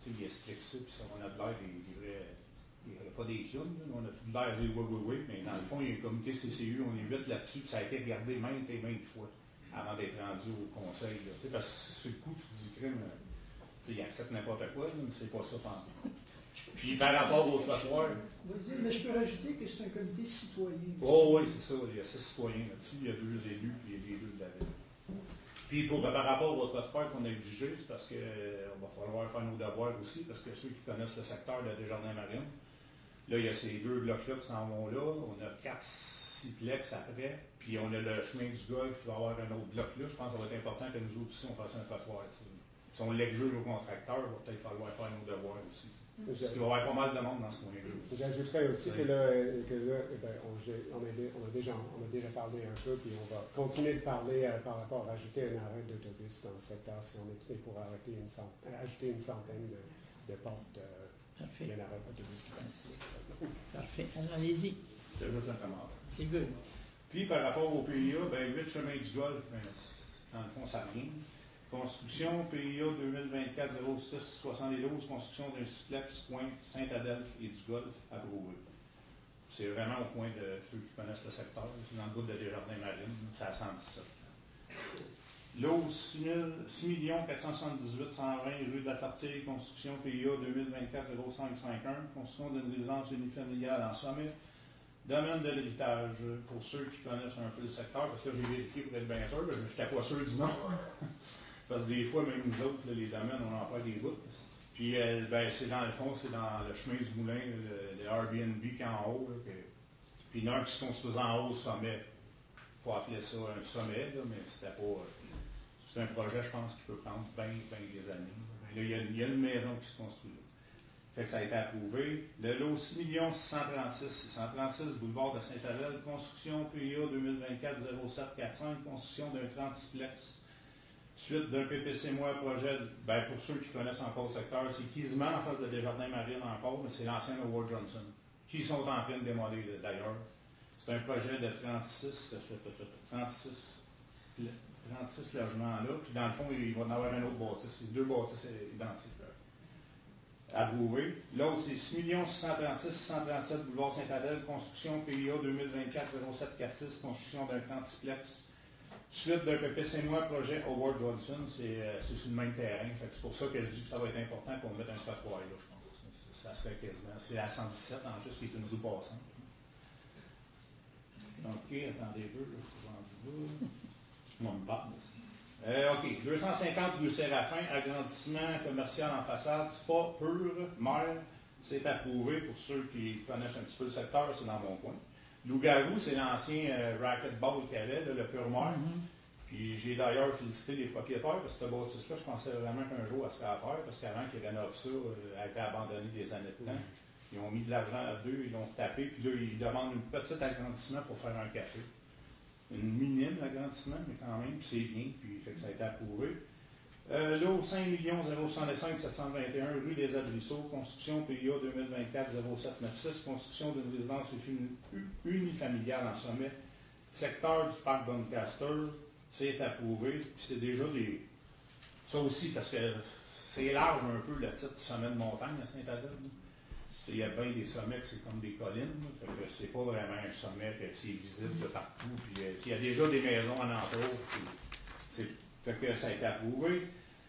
il explique ça, puis ça, on a de l'air des vrais. Il n'y a pas des clowns, on a tout de l'air des oui, mais dans le fond, il y a un comité CCU, on est 8 là-dessus, puis ça a été regardé maintes et maintes fois avant d'être rendu au conseil. Là, parce que sur le coup, tu dis crime, il accepte n'importe quoi, mais c'est pas ça pendant. Puis par rapport au trottoir. Vas-y, mais je peux rajouter que c'est un comité citoyen. Oh oui, c'est ça, il y a 6 citoyens là-dessus, il y a 2 élus, puis il y a les 2 de la ville. Puis par rapport au trottoir qu'on a exigé, c'est parce qu'on va falloir faire nos devoirs aussi, parce que ceux qui connaissent le secteur de Desjardins-Marine, là, il y a ces 2 blocs-là qui s'en vont là, on a 4 siplex après, puis on a le chemin du golf qui va avoir un autre bloc là. Je pense que ça va être important que nous autres aussi, on fasse un trottoir. Si on l'exige au contracteur, il va peut-être falloir faire nos devoirs aussi. Parce qu'il va y avoir pas mal de monde dans ce coin-là. J'ajouterais aussi que là, on a déjà parlé un peu, puis on va continuer de parler par rapport à ajouter un arrêt d'autobus dans le secteur si on est prêt pour ajouter une centaine de portes. Parfait. Il y a un arrêt d'autobus qui passe. Parfait. Alors, allez-y. C'est juste un commentaire. C'est good. Puis par rapport au PIA, 8 chemins du Golfe, dans le fond, ça revient. Construction, PIA 2024-06-72, construction d'un siplex coin Saint-Adèle et du Golfe à Brouwer. C'est vraiment au coin de ceux qui connaissent le secteur. C'est dans le bout de Desjardins-Marine, c'est à 117. L'eau, 6 478 120 rue de l'Atlantique, construction PIA 2024-05-51, construction d'une résidence unifamiliale en sommet. Domaine de l'héritage, pour ceux qui connaissent un peu le secteur, parce que j'ai vérifié pour être bien sûr, je n'étais pas sûr du nom. Parce que des fois, même nous autres, là, les domaines, on en fait des bouts. Puis, c'est dans le fond, c'est dans le chemin du moulin, le Airbnb qui est en haut. Là, puis, il y en a un qui se construisait en haut au sommet. Il faut appeler ça un sommet, là, mais c'était pas. C'est un projet, je pense, qui peut prendre bien des années. Là, il y a une maison qui se construit là. Fait que ça a été approuvé. Le lot 6 636 boulevard de Saint-Adèle, construction PIA 2024-0745, construction d'un 36plex. Suite d'un PPC-moi projet, pour ceux qui connaissent encore le secteur, c'est quasiment en face de Desjardins-Marine encore, mais c'est l'ancien Howard Johnson, qui sont en train de démolir d'ailleurs. C'est un projet de 36 logements là, puis dans le fond, il va y en avoir un autre bâtisse, 2 bâtisses identiques. Approuvé. L'autre, c'est 6 636 637 boulevard Saint-Adèle, construction PIA 2024-0746, construction d'un 36plex. Suite d'un PPC-moi projet Howard Johnson, c'est sur le même terrain. C'est pour ça que je dis que ça va être important qu'on mette un trottoir là, je pense. Ça serait quasiment. C'est à 117 en plus, qui est une rue passante. OK, attendez un peu, je suis rendu là. On me parle. OK, 250 rue Séraphin, agrandissement commercial en façade, spa pur, mer, c'est approuvé pour ceux qui connaissent un petit peu le secteur, c'est dans mon coin. Loup-garou, c'est l'ancien racquetball qu'il y avait, là, le pur mer. Puis j'ai d'ailleurs félicité les propriétaires parce que ce bâtisse-là, je pensais vraiment qu'un jour elle serait à terre, parce qu'avant qu'ils rénovent ça, elle a été abandonnée des années de temps. Ils ont mis de l'argent à deux, ils l'ont tapé, puis là, ils demandent un petit agrandissement pour faire un café. Une minime agrandissement, mais quand même, puis c'est bien, puis fait que ça a été approuvé. L'eau 5 065 721 rue des Adrisseaux, construction PIA 2024-0796, construction d'une résidence unifamiliale en sommet, secteur du parc Doncaster, c'est approuvé, puis c'est déjà des. Ça aussi, parce que c'est large un peu le titre sommet de montagne à Saint-Adèle. Il y a bien des sommets que c'est comme des collines, fait que c'est pas vraiment un sommet que c'est visible de partout. Puis il y a déjà des maisons en entour, fait que ça a été approuvé.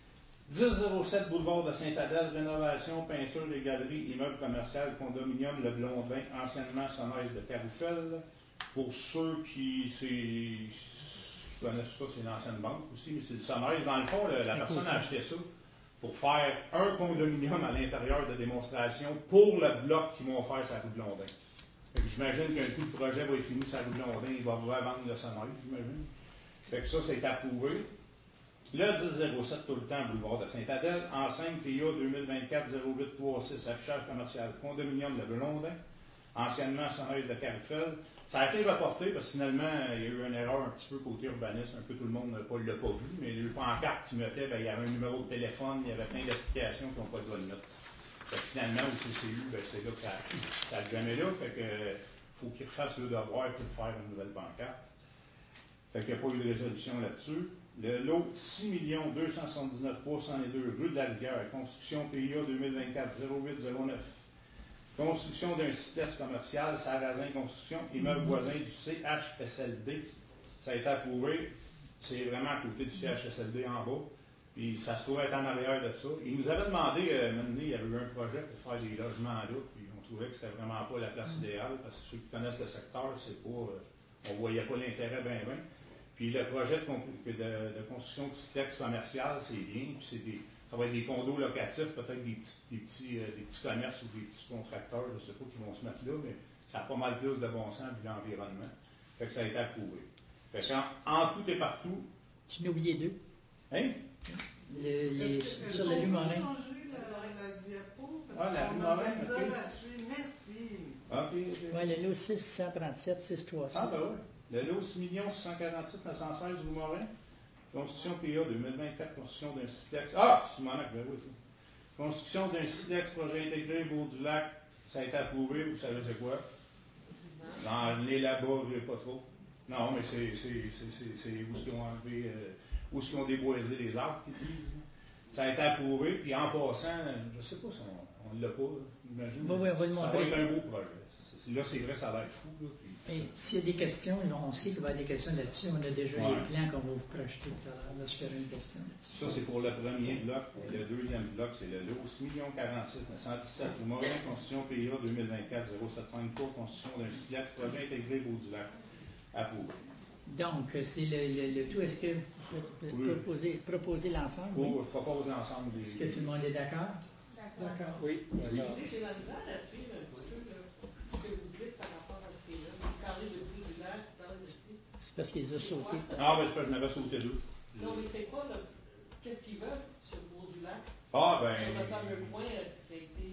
1007 boulevard de Saint-Adèle, rénovation, peinture et galeries, immeuble commercial, condominium Le Blondin, anciennement Sommeil de Caroufel. Pour ceux qui connaissent ça, c'est l'ancienne banque aussi, mais c'est le Sommeil. Dans le fond, la personne a acheté ça pour faire un condominium à l'intérieur de démonstration pour le bloc qu'ils vont faire sur la rue Blondin. J'imagine qu'un coup de projet va être fini sur la rue Blondin, il va revendre le Sommeil, j'imagine. Fait que ça, c'est approuvé. Le 1007 tout le temps, boulevard de Saint-Adèle, enseigne PIA 2024-0836, affichage commercial, condominium Le Blondin, anciennement Sommeil de Caroufel. Ça a été reporté parce que finalement, il y a eu une erreur un petit peu côté urbaniste, un peu tout le monde ne l'a pas vu, mais les pancartes qui mettaient, il y avait un numéro de téléphone, il y avait plein d'explications qui n'ont pas le droit de mettre. Fait que finalement, au CCU, c'est là que ça n'a jamais là, fait que faut qu'ils refassent le devoir pour faire une nouvelle pancarte. Fait qu'il n'y a pas eu de résolution là-dessus. Le lot 6 279 302 rue de la Rivière, construction PIA 2024-0809. Construction d'un site commercial, Sarrazin Construction, immeuble voisin du CHSLD. Ça a été approuvé. C'est vraiment à côté du CHSLD en bas. Puis ça se trouve être en arrière de ça. Ils nous avaient demandé, maintenant, il y avait eu un projet pour faire des logements là, puis on trouvait que c'était vraiment pas la place idéale, parce que ceux qui connaissent le secteur, c'est pas, on ne voyait pas l'intérêt bien. Puis le projet de construction de cyclex commercial, c'est bien. Puis ça va être des condos locatifs, peut-être des petits commerces ou des petits contracteurs, je ne sais pas, qui vont se mettre là, mais ça a pas mal plus de bon sens vu l'environnement. Fait que ça a été approuvé. Fait qu'en tout et partout. Tu n'as oublié deux. Hein? Sur la rue Morin. La diapo, parce la rue qu'on Morin, a ok. à suivre. Merci. OK. Oui, le lot 637, 636. Ah, ben oui. Le lot 6 647 916 rue Morin. Construction PA 2024, construction d'un cyclex. Ah, c'est Monac, ben oui. Construction d'un cyclex, projet intégré, Beau-du-Lac. Ça a été approuvé, vous savez c'est quoi? Dans les là-bas, pas trop. Non, mais c'est où est-ce qu'ils ont enlevé, où est-ce qu'ils ont déboisé les arbres, qu'ils disent. Ça a été approuvé, puis en passant, je ne sais pas si on ne l'a pas, j'imagine. Oui, on va le ça montrer. va être un beau projet. Là, c'est vrai, ça a l'air fou. Là, puis... Et s'il y a des questions, on sait qu'il va y avoir des questions là-dessus. On a déjà les plans qu'on va vous projeter tout à l'heure. Là, je ferai une question là-dessus. Ça, c'est pour le premier bloc. Et le deuxième bloc, c'est le lot 6 46 917 rue Morin, construction PIA 2024-0753, construction d'un cyclex, projet intégré Beau-du-Lac. Approuvé. Donc, c'est le tout. Est-ce que vous faites proposer l'ensemble? Oui. Je propose l'ensemble des... Est-ce que tout le monde est d'accord? D'accord. Oui. J'ai la misère à suivre un petit peu ce que vous dites par rapport à ce qui est là. Vous parlez de Beau-du-Lac, vous parlez de ci. C'est parce qu'ils ont sauté. Ah, ben, c'est parce que je n'avais sauté deux. Non, mais c'est quoi, là? Qu'est-ce qu'ils veulent sur Beau-du-Lac? Ah, ben... Sur le fameux point qui a été...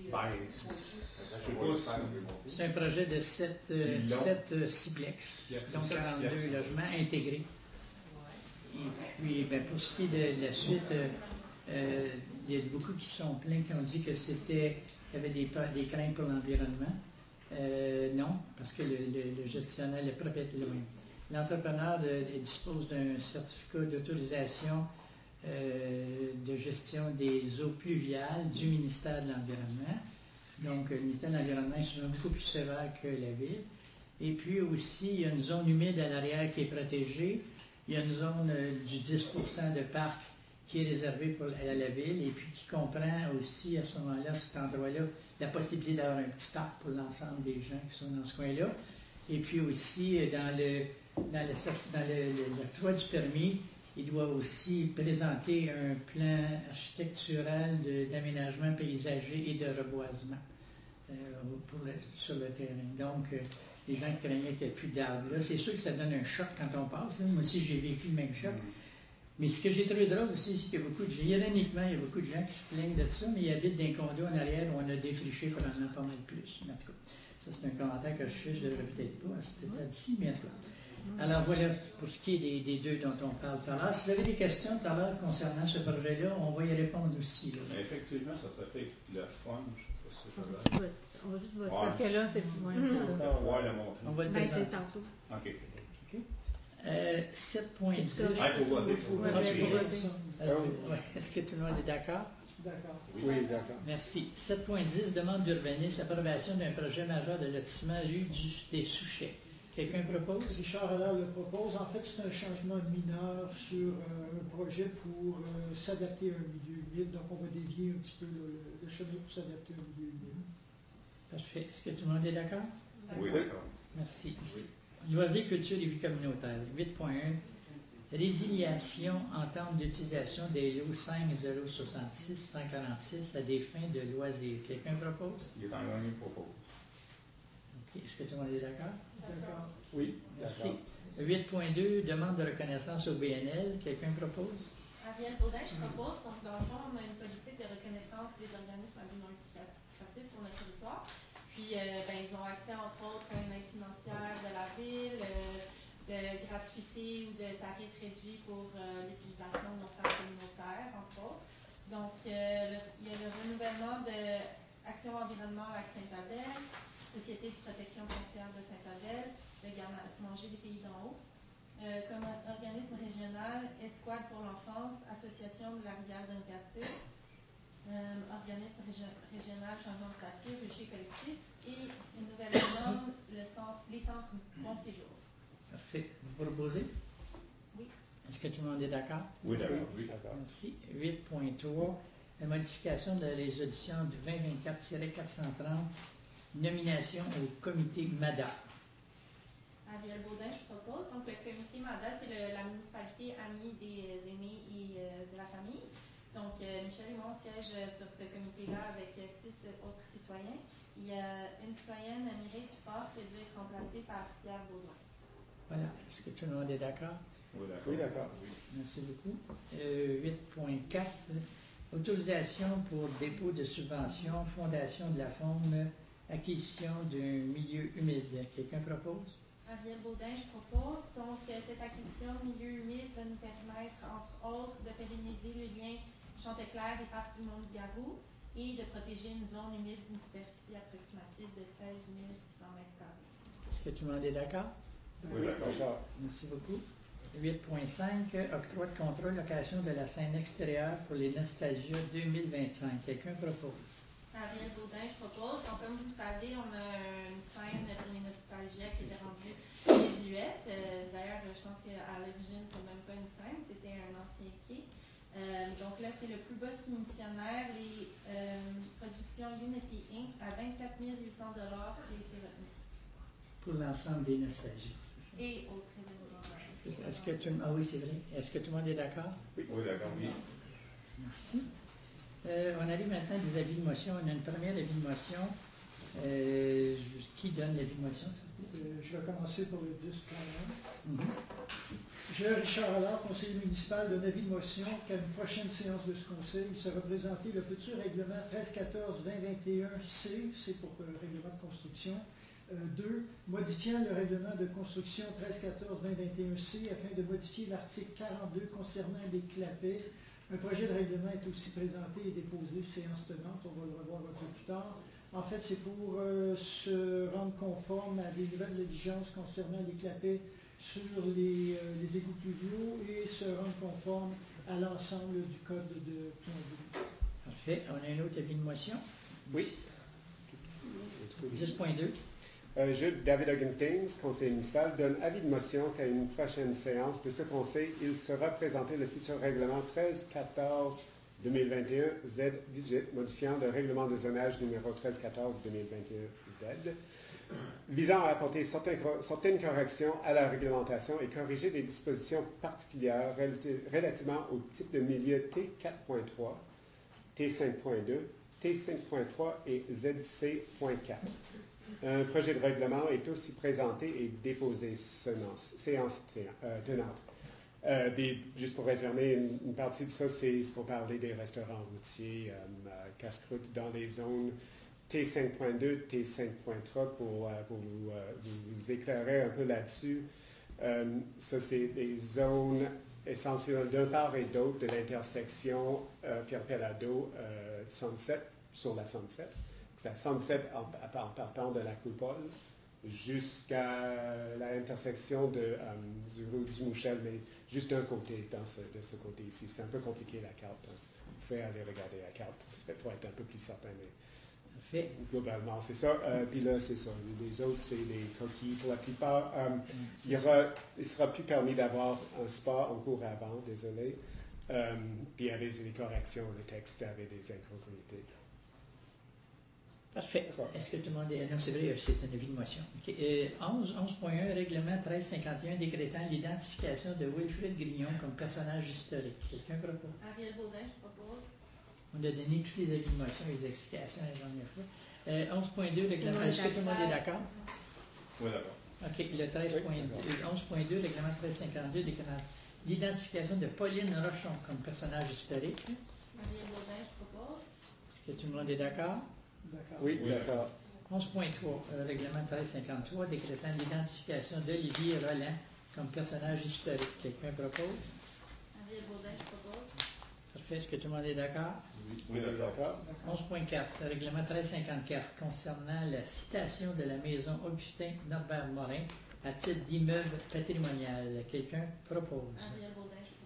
C'est un projet de 7 ciplex, donc 42 logements intégrés. Et puis, ben, pour ce qui est de la suite, il y a beaucoup qui sont pleins qui ont dit que il y avait des craintes pour l'environnement. Non, parce que le gestionnaire, le propriétaire, l'entrepreneur dispose d'un certificat d'autorisation de gestion des eaux pluviales du ministère de l'Environnement. Donc, le ministère de l'Environnement est souvent beaucoup plus sévère que la ville. Et puis aussi, il y a une zone humide à l'arrière qui est protégée. Il y a une zone du 10% de parc qui est réservée à la ville et puis qui comprend aussi, à ce moment-là, cet endroit-là, la possibilité d'avoir un petit parc pour l'ensemble des gens qui sont dans ce coin-là. Et puis aussi, dans l'octroi du permis, il doit aussi présenter un plan architectural d'aménagement paysager et de reboisement sur le terrain. Donc, les gens qui craignaient qu'il n'y ait plus d'arbres. Là, c'est sûr que ça donne un choc quand on passe. Là. Moi aussi, j'ai vécu le même choc. Mais ce que j'ai trouvé drôle aussi, c'est qu'il y a beaucoup de gens, ironiquement, il y a beaucoup de gens qui se plaignent de ça, mais ils habitent dans un condo en arrière où on a défriché probablement pas mal plus. En tout cas, ça, c'est un commentaire que je fais, je ne devrais peut-être pas à cet état d'ici, mais en tout cas. Alors voilà, pour ce qui est des deux dont on parle tout à l'heure. Si vous avez des questions tout à l'heure concernant ce projet-là, on va y répondre aussi. Là. Mais effectivement, ça serait peut-être le fun, je ne sais pas si On va juste voter. Parce que là, c'est on va le montrer. On va le Ben, présenter. c'est tantôt. OK. 7.10. Ah, il faut voter. Est-ce que tout le monde est d'accord? D'accord. Oui, d'accord. Merci. 7.10, demande d'urbanisme, approbation d'un projet majeur de lotissement rue des Souchets. Quelqu'un propose? Richard Allard le propose. En fait, c'est un changement mineur sur un projet pour s'adapter à un milieu humide. Donc, on va dévier un petit peu le chemin pour s'adapter à un milieu humide. Parfait. Est-ce que tout le monde est d'accord? Oui, d'accord. Merci. Loisirs, culture et vie communautaire. 8.1. Résiliation en termes d'utilisation des lots 5066 146 à des fins de loisirs. Quelqu'un propose? Il est en gagnant, il propose. OK. Est-ce que tout le monde est d'accord? D'accord. Oui, Merci. d'accord. 8.2, demande de reconnaissance au BNL. Quelqu'un propose? Ariel Baudin, je propose. Donc, dans le fond, on a une politique de reconnaissance des organismes à but non lucratif sur notre territoire. Puis, ils ont accès, entre autres, à une aide financière de la ville, de gratuité ou de tarifs réduits pour l'utilisation de nos centres communautaires, entre autres. Donc, il y a le renouvellement de Action Environnement Lac Saint-Adèle, Société de protection foncière de Saint-Adèle, le garde-manger des Pays d'en haut. Comme nationale, Escouade pour l'enfance, Association de la rivière d'Ancaster, Organisme régional changement de statut, Rucher collectif, et une nouvelle norme, les centres bon séjour. Parfait. Vous proposez? Oui. Est-ce que tout le monde est d'accord? Oui, d'accord. Oui. D'accord. Merci. 8.3, la modification de la résolution du 2024-430, nomination au comité MADA. Ariel Baudin, je propose. Donc, le comité MADA, c'est la municipalité amie des aînés et de la famille. Donc, Michel et moi, on siège sur ce comité-là avec 6 autres citoyens. Il y a une citoyenne, Mireille Duport, qui a dû être remplacée par Pierre Baudouin. Voilà. Est-ce que tout le monde est d'accord? Oui, d'accord. Oui, d'accord. Merci beaucoup. 8.4, autorisation pour dépôt de subvention, fondation de la faune, acquisition d'un milieu humide. Quelqu'un propose? Ariel Baudin, je propose. Donc, cette acquisition milieu humide va nous permettre, entre autres, de pérenniser le lien Chanteclair et Parc du Mont-Garou et de protéger une zone humide d'une superficie approximative de 16 600 m². Est-ce que tout le monde est d'accord? Oui, d'accord. Merci beaucoup. 8.5, octroi de contrat location de la scène extérieure pour les Nostalgia 2025. Quelqu'un propose? Ariel Baudin, je propose. Donc, comme vous le savez, on a une scène pour les Nostalgia qui était rendue désuète. D'ailleurs, je pense qu'à l'origine, c'est même pas une scène, c'était un ancien quai. Donc là, c'est le plus bas soumissionnaire, les productions Unity Inc. à 24 800 $ qui a été retenu. Pour l'ensemble des Nostalgies. Et autres événements. Est-ce que ah oui, c'est vrai. Est-ce que tout le monde est d'accord? Oui, d'accord, oui. Merci. On arrive maintenant des avis de motion. On a une première avis de motion. Qui donne l'avis de motion? Je vais commencer pour le 10.1. Je, Richard Allard, conseiller municipal, donne avis de motion qu'à une prochaine séance de ce conseil, il sera présenté le futur règlement 1314-2021C, c'est pour le règlement de construction. 2. Modifiant le règlement de construction 1314-2021C afin de modifier l'article 42 concernant les clapets. Un projet de règlement est aussi présenté et déposé séance tenante, on va le revoir un peu plus tard. En fait, c'est pour se rendre conforme à des nouvelles exigences concernant les clapets sur les égouts pluviaux et se rendre conforme à l'ensemble du code de plomberie. Parfait. On a un autre avis de motion. Oui. 10.2. Je, David Augenstein, conseiller municipal, donne avis de motion qu'à une prochaine séance de ce conseil, il sera présenté le futur règlement 1314-2021 Z18, modifiant le règlement de zonage numéro 1314-2021 Z, visant à apporter certaines corrections à la réglementation et corriger des dispositions particulières relativement au type de milieu T4.3, T5.2, T5.3 et ZC.4. Un projet de règlement est aussi présenté et déposé séance tenante. Juste pour résumer, une partie de ça, c'est ce qu'on parlait des restaurants routiers, casse-croûte dans les zones T5.2, T5.3 pour vous éclairer un peu là-dessus. Ça, c'est des zones essentiellement d'un part et d'autre de l'intersection Pierre-Pellado Sunset, sur la Sunset. La Sunset en partant de la coupole jusqu'à l'intersection du rue du Mouchel, mais juste d'un côté, de ce côté ici. C'est un peu compliqué la carte. Hein. Vous pouvez aller regarder la carte pour être un peu plus certain, mais globalement, c'est ça. Puis là, c'est ça. Les autres, c'est des coquilles. Pour la plupart, il ne sera plus permis d'avoir un spa en cours avant, désolé. Puis il y avait des corrections, le texte avait des incongruités. Parfait. Est-ce que tout le monde est... Non, c'est vrai, c'est un avis de motion. Okay. 11.1, règlement 1351 décrétant l'identification de Wilfrid Grignon comme personnage historique. Quelqu'un propose? Ariel Baudin, je propose. On a donné tous les avis de motion et les explications la dernière fois. 11.2, règlement... Est-ce que tout le monde est d'accord? Oui, d'accord. OK. Le 11.2, règlement 1352 décrétant l'identification de Pauline Rochon comme personnage historique. Ariel Baudin, je propose. Est-ce que tout le monde est d'accord? D'accord. Oui, d'accord. 11.3, règlement 1353 décrétant l'identification d'Olivier Roland comme personnage historique. Quelqu'un propose? Ariel Baudin, je propose. Parfait. Est-ce que tout le monde est d'accord? Oui, d'accord. 11.4, règlement 1354 concernant la citation de la maison Augustin Norbert Morin à titre d'immeuble patrimonial. Quelqu'un propose? Ariel Baudin, je propose.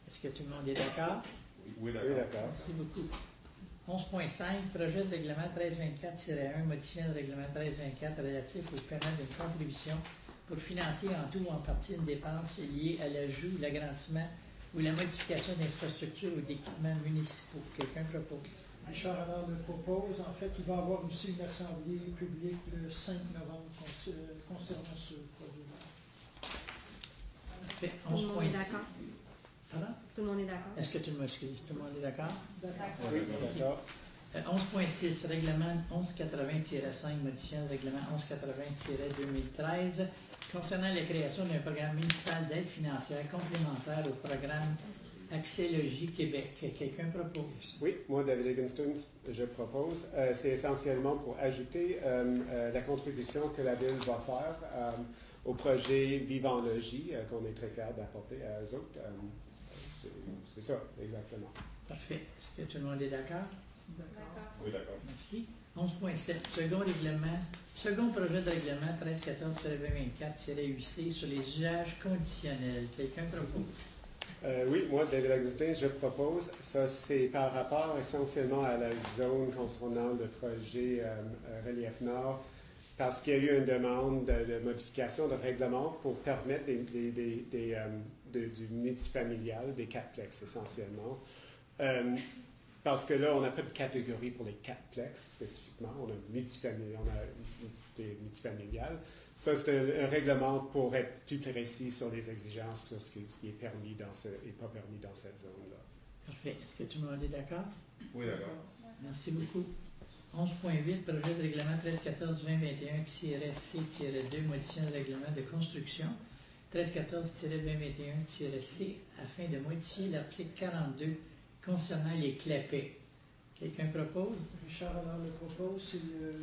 Est-ce que tout le monde est d'accord? Oui, Oui, d'accord. d'accord. Merci beaucoup. 11.5, projet de règlement 1324-1 modifiant le règlement 1324 relatif au paiement d'une contribution pour financer en tout ou en partie une dépense liée à l'ajout, l'agrandissement ou la modification d'infrastructures ou d'équipements municipaux. Quelqu'un propose? Richard Allard le propose. En fait, il va y avoir aussi une assemblée publique le 5 novembre concernant ce projet-là. Parfait. Tout le monde est 11.6. d'accord? Pardon? Tout le monde est d'accord? Est-ce que tout le monde, excuse, tout le monde est d'accord? D'accord. Oui, Merci. d'accord. 11.6, règlement 1180-5, modifiant le règlement 1180-2013, concernant la création d'un programme municipal d'aide financière complémentaire au programme Accès Logis Québec. Quelqu'un propose? Oui, moi, David Eggleston, je propose. C'est essentiellement pour ajouter la contribution que la Ville va faire au projet Vivant Logis, qu'on est très fiers d'apporter à eux autres. C'est ça, exactement. Parfait. Est-ce que tout le monde est d'accord? D'accord. Oui, d'accord. Merci. 11.7, second projet de règlement 1314-2024-UC sur les usages conditionnels. Quelqu'un propose? Oui, moi, David Eggleston, je propose. Ça, c'est par rapport essentiellement à la zone concernant le projet Relief Nord, parce qu'il y a eu une demande de modification de règlement pour permettre du multifamilial, des quatreplex essentiellement. Parce que là, on n'a pas de catégorie pour les quatreplex spécifiquement. On a des multifamiliales. Ça, c'est un règlement pour être plus précis sur les exigences, sur ce qui est permis et pas permis dans cette zone-là. Parfait. Est-ce que tout le monde est d'accord? Oui, d'accord. Merci beaucoup. 11.8, projet de règlement 1314-2021-C-2, modifiant le règlement de construction 1314-2021-C, afin de modifier l'article 42 concernant les clapets. Quelqu'un propose? Richard Allard le propose. C'est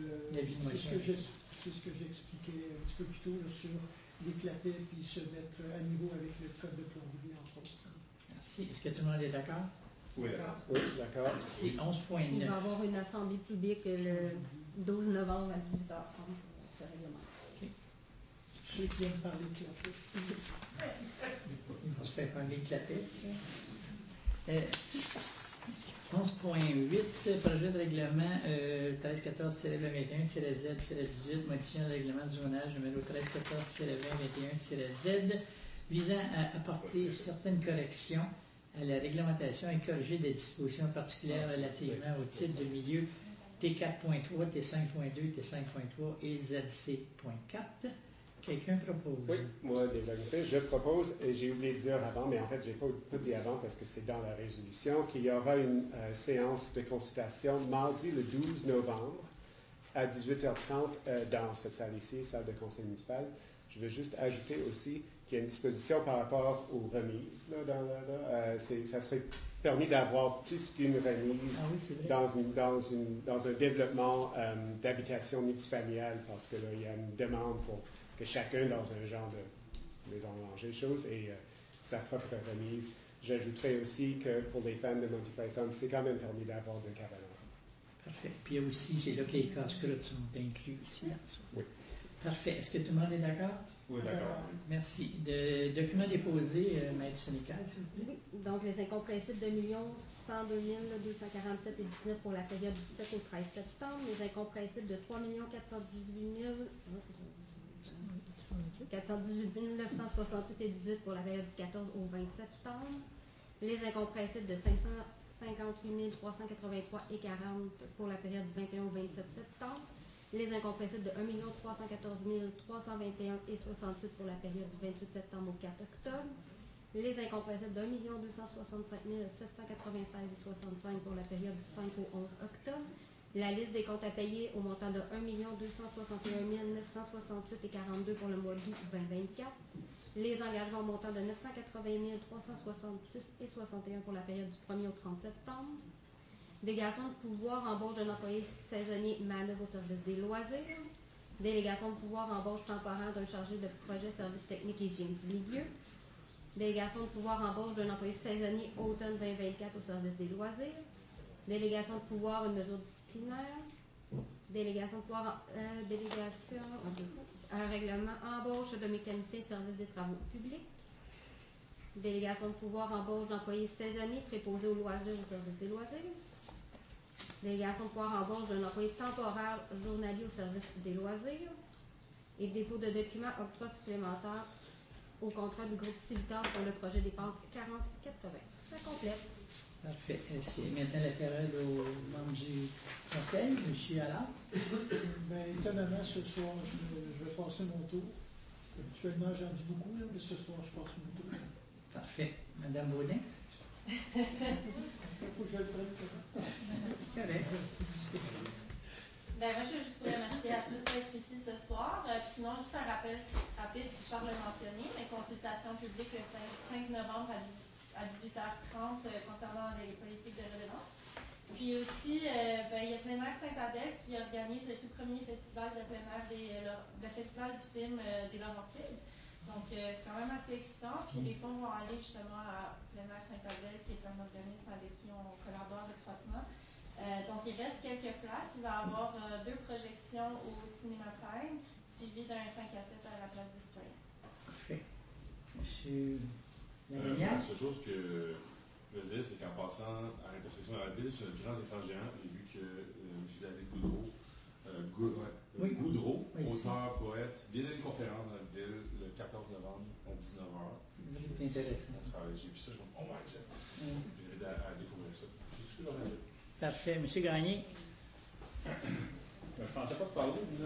ce que j'expliquais un petit peu plus tôt là, sur les clapets puis se mettre à niveau avec le code de plomberie, entre autres. Merci. Est-ce que tout le monde est d'accord? Oui, d'accord. Oui, d'accord. Merci. Il 11.9. va y avoir une assemblée publique le 12 novembre à 18h30 pour ce règlement. Ceux qui aiment parler de clapets. On se fait parler de clapets. 11.8, projet de règlement 1314-2021-Z-18, modifiant le règlement du zonage numéro 1314-2021-Z, visant à apporter certaines corrections à la réglementation et corriger des dispositions particulières relativement au type de milieu T4.3, T5.2, T5.3 et ZC.4. Quelqu'un propose? Oui, moi, David, je propose, et j'ai oublié de dire avant, mais en fait, je n'ai pas dit avant parce que c'est dans la résolution, qu'il y aura une séance de consultation mardi le 12 novembre à 18h30 dans cette salle ici, salle de conseil municipal. Je veux juste ajouter aussi qu'il y a une disposition par rapport aux remises. Ça serait permis d'avoir plus qu'une remise dans un développement d'habitation multifamiliale, parce que là, il y a une demande pour que chacun dans un genre de maison rangée chose et sa propre remise. J'ajouterais aussi que pour les fans de Monty Python, c'est quand même permis d'avoir de cabanon. Parfait. Puis il y a aussi, c'est là que les casse-croûtes sont inclus aussi dans ça. Oui. Parfait. Est-ce que tout le monde est d'accord? Oui, d'accord. Merci. Document déposé, Maître Sénécal, s'il vous plaît. Oui. Donc, les incompressibles de 1 247 et 19 pour la période du 7 au 13 septembre. Les incompressibles de 3 418 968 et 18 pour la période du 14 au 20 septembre. Les incompressibles de 558 383 et 40 pour la période du 21 au 27 septembre. Les incompressibles de 1 314 321 et 68 pour la période du 28 septembre au 4 octobre. Les incompressibles de 1 265 796 et 65 pour la période du 5 au 11 octobre. La liste des comptes à payer au montant de 1 261 968 et 42 pour le mois d'août 2024. Les engagements au montant de 980 366 et 61 pour la période du 1er au 30 septembre. Délégation de pouvoir, embauche d'un employé saisonnier manœuvre au service des loisirs. Délégation de pouvoir, embauche temporaire d'un chargé de projet, service technique et hygiène du milieu. Délégation de pouvoir, embauche d'un employé saisonnier automne 2024 au service des loisirs. Délégation de pouvoir, une mesure disciplinaire. Délégation de pouvoir, un règlement, embauche de mécanicien, service des travaux publics. Délégation de pouvoir embauche d'employés saisonniers préposés aux loisirs au service des loisirs. Délégation de pouvoir embauche d'un employé temporaire journalier au service des loisirs. Et dépôt de documents octroi supplémentaire au contrat du groupe Civitar pour le projet des pentes 40-80. Ça complète. Parfait. C'est maintenant la parole aux membres du conseil. M. Allard. Ben, étonnamment, ce soir, je vais passer mon tour. Habituellement, j'en dis beaucoup, là, mais ce soir, je passe mon tour. Parfait. Madame Baudin. Il faut que je le prenne. Correct. Ben, moi, je veux juste vous remercier à tous d'être ici ce soir. Puis sinon, juste un rappel rapide, Richard l'a mentionné, mais consultation publique le 5 novembre à 18h30 concernant les politiques de redevance. Puis aussi, il y a Plein Air Saint-Adèle qui organise le tout premier festival de plein air, le festival du film des Laurentides. Donc, c'est quand même assez excitant. Puis les fonds vont aller justement à Plein Air Saint-Adèle, qui est un organisme avec qui on collabore étroitement. Donc, il reste quelques places. Il va y avoir 2 projections au Cinéma Time, suivi d'un 5 à 7 à la place des citoyens. Parfait. Monsieur La seule chose que je veux dire, c'est qu'en passant à l'intersection de la ville, sur un grand écran géant, j'ai vu que M. David Goudreau, auteur, poète, vient d'une conférence dans la ville le 14 novembre à 19h. C'est intéressant. J'ai vu ça, je me dis, oh my God! J'ai à découvrir ça. C'est super bien. Parfait. Monsieur Gagné. Je ne pensais pas te parler, là.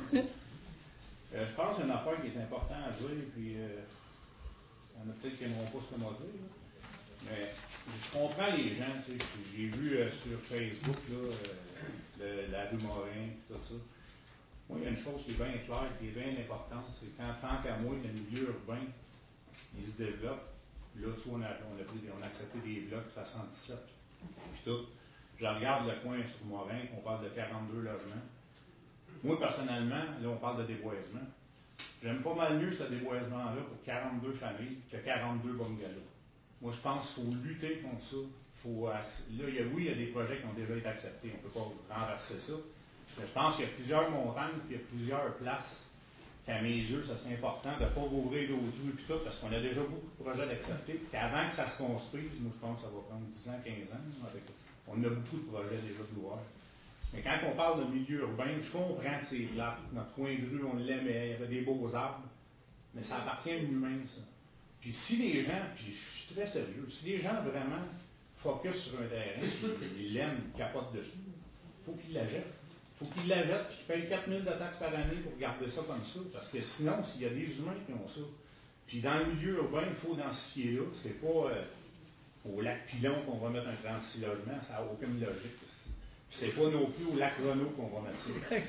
Je pense qu'il y a une affaire qui est importante à dire, puis il y en a peut-être qui n'aimeront pas ce que moi dire. Mais je comprends les gens, tu sais. J'ai vu sur Facebook là, la rue Morin, tout ça. Moi, il y a une chose qui est bien claire, qui est bien importante, c'est qu'en tant qu'à moi, le milieu urbain, il se développe. Là, tu vois, on a accepté des blocs 77, puis tout. Je regarde le coin sur Morin, on parle de 42 logements. Moi, personnellement, là, on parle de déboisement. J'aime pas mal mieux ce déboisement-là pour 42 familles que 42 bungalows. Moi, je pense qu'il faut lutter contre ça. Il y a des projets qui ont déjà été acceptés. On ne peut pas renverser ça. Mais je pense qu'il y a plusieurs montagnes, puis il y a plusieurs places qu'à mes yeux, ça serait important de ne pas rouvrir d'autres rues et tout, parce qu'on a déjà beaucoup de projets d'accepter. Puis avant que ça se construise, moi, je pense que ça va prendre 10 ans, 15 ans. On a beaucoup de projets déjà d'ouvrir. Mais quand on parle de milieu urbain, je comprends que c'est plat. Notre coin de rue, on l'aimait, il y avait des beaux arbres. Mais ça appartient à l'humain, ça. Puis si les gens, puis je suis très sérieux, si les gens vraiment focus sur un terrain, puis ils l'aiment, ils capotent dessus, il faut qu'ils l'achètent. Il faut qu'ils l'achètent, puis qu'ils payent 4 000 de taxes par année pour garder ça comme ça. Parce que sinon, s'il y a des humains qui ont ça, puis dans le milieu urbain, il faut densifier là. C'est pas au lac Pilon qu'on va mettre un 36 logements, ça n'a aucune logique. Puis c'est pas non plus au lac Renault qu'on va mettre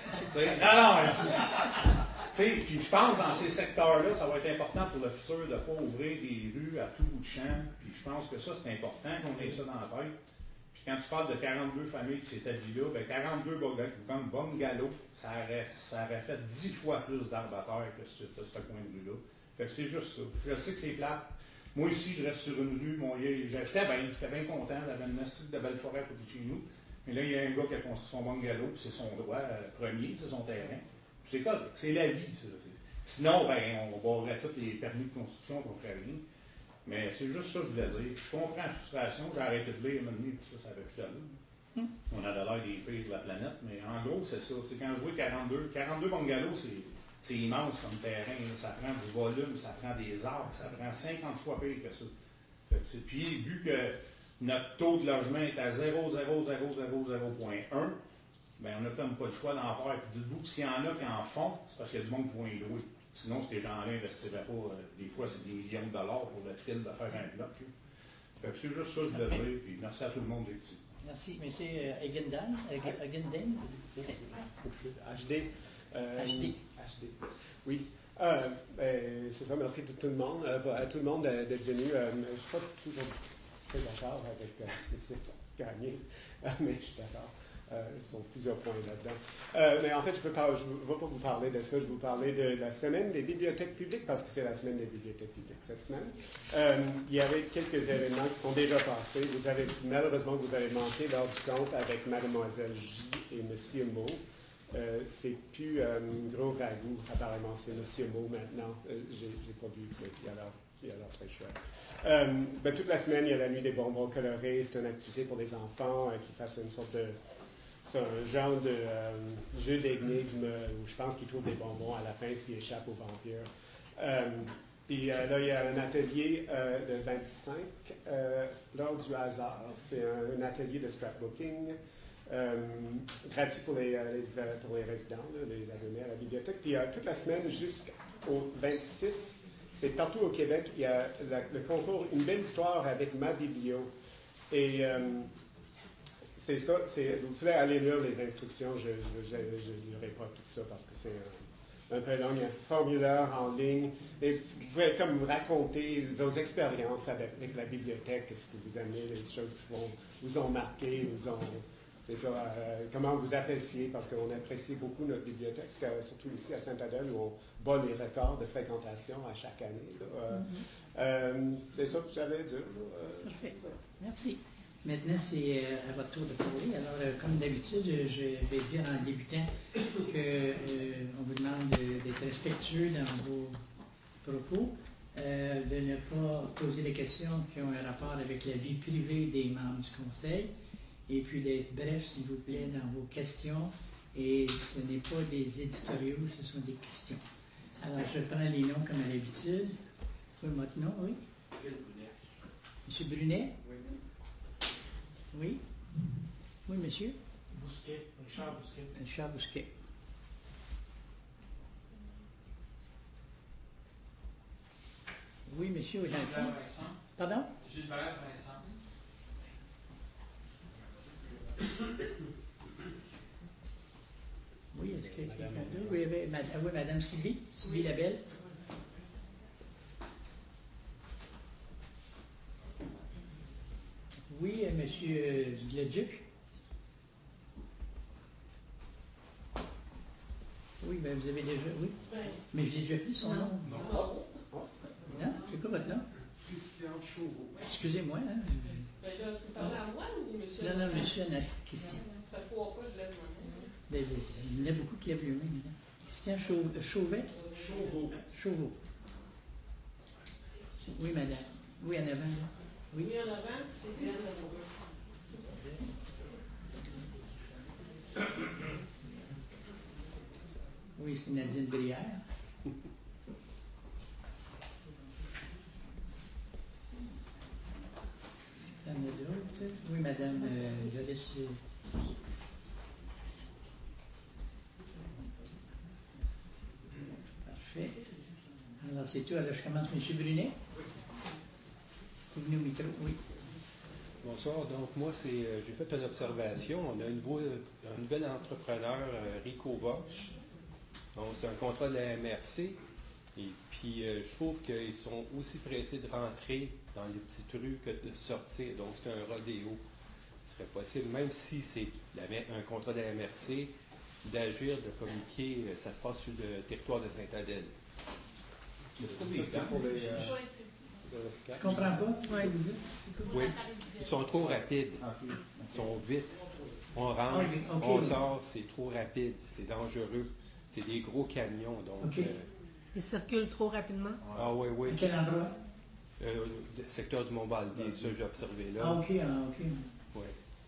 ça. Puis je pense dans ces secteurs-là, ça va être important pour le futur de ne pas ouvrir des rues à tout bout de champ. Puis je pense que ça, c'est important qu'on ait ça dans la tête. Puis quand tu parles de 42 familles qui s'établissent là, bien 42 bungalows, ça aurait fait 10 fois plus d'arbres à terre que ce coin de rue-là. Fait que c'est juste ça. Je sais que c'est plate. Moi ici, je reste sur une rue, j'étais bien content, j'avais une massif de belle forêt à côté de chez nous. Mais là, il y a un gars qui a construit son bungalow, puis c'est son droit premier, c'est son terrain. C'est correct, c'est la vie, ça. Sinon, on barrerait tous les permis de construction, on ne ferait rien. Mais c'est juste ça que je voulais dire. Je comprends la frustration, j'ai arrêté de lire, puis ça n'avait plus d'allure. On avait l'air des pires de la planète, mais en gros, c'est ça. C'est quand je vois 42 bungalows, c'est immense comme terrain. Ça prend du volume, ça prend des arbres, ça prend 50 fois pire que ça. Puis, vu que notre taux de logement est à 0,000,000,1, bien, on n'a comme pas le choix d'en faire. Puis dites-vous que s'il y en a qui en font, c'est parce qu'il y a du monde qui va y louer. Sinon, ces gens-là n'investiraient pas. Des fois, c'est des millions de dollars pour le thrill de faire un bloc. Fait que c'est juste ça que je voulais dire. Puis merci à tout le monde d'être ici. Merci. Monsieur Egendam. HD. HD. Oui. C'est ça, merci à tout le monde. À tout le monde d'être venu. Je ne suis pas toujours très d'accord avec M. Gagné, mais je suis d'accord. Il y a plusieurs points là-dedans. Mais en fait, je ne vais pas vous parler de ça. Je vais vous parler de la semaine des bibliothèques publiques, parce que c'est la semaine des bibliothèques publiques cette semaine. Il y avait quelques événements qui sont déjà passés. Malheureusement, vous avez manqué l'heure du compte avec Mademoiselle J et M. Mo. C'est plus Gros Ragout, apparemment, c'est M. Mo maintenant. J'ai pas vu. Puis alors, très chouette. Toute la semaine, il y a la nuit des bonbons colorés. C'est une activité pour les enfants qui fassent une sorte de... C'est un genre de jeu d'énigmes où je pense qu'ils trouvent des bonbons à la fin s'ils échappent aux vampires. Puis là, il y a un atelier le 25 lors du hasard. C'est un atelier de scrapbooking gratuit pour les résidents, là, les abonnés à la bibliothèque. Puis toute la semaine jusqu'au 26, c'est partout au Québec, il y a le concours Une belle histoire avec ma biblio. Et c'est ça, vous pouvez aller lire les instructions, je ne lirai pas tout ça parce que c'est un peu long, il y a un formulaire en ligne. Et vous pouvez comme raconter vos expériences avec la bibliothèque, ce que vous aimez, les choses qui vous ont marqué, c'est ça, comment vous appréciez, parce qu'on apprécie beaucoup notre bibliothèque, surtout ici à Sainte-Adèle, où on bat les records de fréquentation à chaque année. C'est ça que j'avais à dire. Parfait. Merci. Maintenant, c'est à votre tour de parler. Alors, comme d'habitude, je vais dire en débutant qu'on vous demande d'être respectueux dans vos propos, de ne pas poser des questions qui ont un rapport avec la vie privée des membres du Conseil, et puis d'être bref, s'il vous plaît, dans vos questions. Et ce n'est pas des éditoriaux, ce sont des questions. Alors, je prends les noms comme à l'habitude. Votre nom, oui? Monsieur Brunet? Oui. Oui? Oui, monsieur? Bousquet, Richard Bousquet. Richard Bousquet. Oui, monsieur, dans le fond. Gilbert Vincent. Pardon? Gilbert Vincent. Oui, est-ce que quelqu'un d'autre? Oui, madame Sylvie Labelle. Oui, monsieur Leduc. Oui, ben vous avez déjà, oui. Mais je l'ai déjà pris son nom. Non. Non? C'est quoi votre nom? Christian Chauveau. Excusez-moi. Hein? Ben là, est-ce que vous parlez à moi ou monsieur? Non, monsieur Anakissi. Ça fait 3 fois que je lève ma main. Ben, il y en a beaucoup qui lèvent le main. Christian Chauvet? Chauveau. Oui, madame. Oui, en avant. Là. Oui, en avant, c'est Diane Lamoureux. Oui, c'est Nadine Brière. Il y en a d'autres. Oui, madame Joris. Parfait. Alors, c'est tout. Alors, je commence. Monsieur Brunet? Vous venez au micro, oui. Bonsoir. Donc, moi, j'ai fait une observation. On a un nouvel entrepreneur, Rico Bosch. Donc, c'est un contrat de la MRC. Et puis, je trouve qu'ils sont aussi pressés de rentrer dans les petites rues que de sortir. Donc, c'est un rodéo. Ce serait possible, même si c'est un contrat de la MRC, d'agir, de communiquer. Ça se passe sur le territoire de Sainte-Adèle. Je trouve que c'est pour les... Je ne comprends pas ce que vous dites. Oui, ils sont trop rapides. Ils sont vite. On rentre, on sort, c'est trop rapide, c'est dangereux. C'est des gros camions, donc... Ils circulent trop rapidement? Ah oui, oui. À quel endroit? Secteur du Mont-Baldé, ça j'ai observé là. Ah, OK. Oui.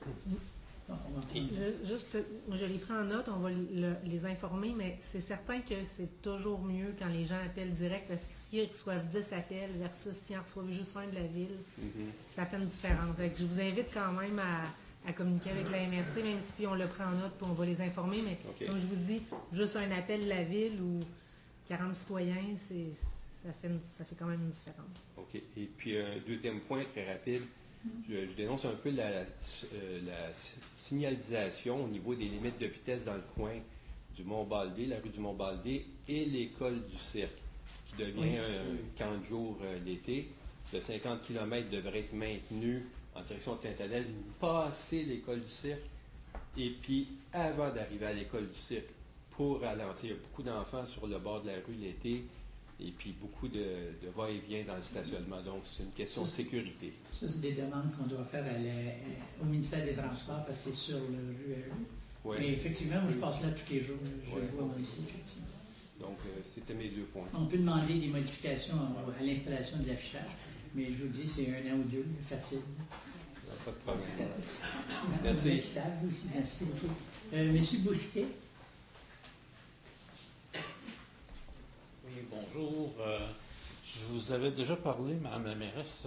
Juste, je les prends en note, on va les informer, mais c'est certain que c'est toujours mieux quand les gens appellent direct, parce que s'ils reçoivent 10 appels versus s'ils en reçoivent juste un de la ville, ça fait une différence. Donc, je vous invite quand même à communiquer avec la MRC, même si on le prend en note puis on va les informer, mais comme je vous dis, juste un appel de la ville ou 40 citoyens, ça fait quand même une différence. OK. Et puis, un deuxième point très rapide. Je dénonce un peu la signalisation au niveau des limites de vitesse dans le coin du Mont-Baldé, la rue du Mont-Baldé et l'école du cirque, qui devient un camp de jour l'été. Le 50 km devrait être maintenu en direction de Sainte-Adèle, passer l'école du cirque, et puis avant d'arriver à l'école du cirque, pour ralentir. Il y a beaucoup d'enfants sur le bord de la rue l'été, et puis beaucoup de va-et-vient dans le stationnement. Donc, c'est une question de sécurité. Ça, c'est des demandes qu'on doit faire au ministère des Transports, parce que c'est sur le rue à rue. Oui. Mais effectivement, moi, je passe là tous les jours. Je le vois moi ici, effectivement. Donc, c'était mes 2 points. On peut demander des modifications à l'installation de l'affichage, mais je vous dis, c'est 1 an ou 2, facile. Pas de problème. Merci. Merci. Aussi, merci beaucoup. Monsieur Bousquet. Oui, bonjour. Je vous avais déjà parlé, Mme la mairesse,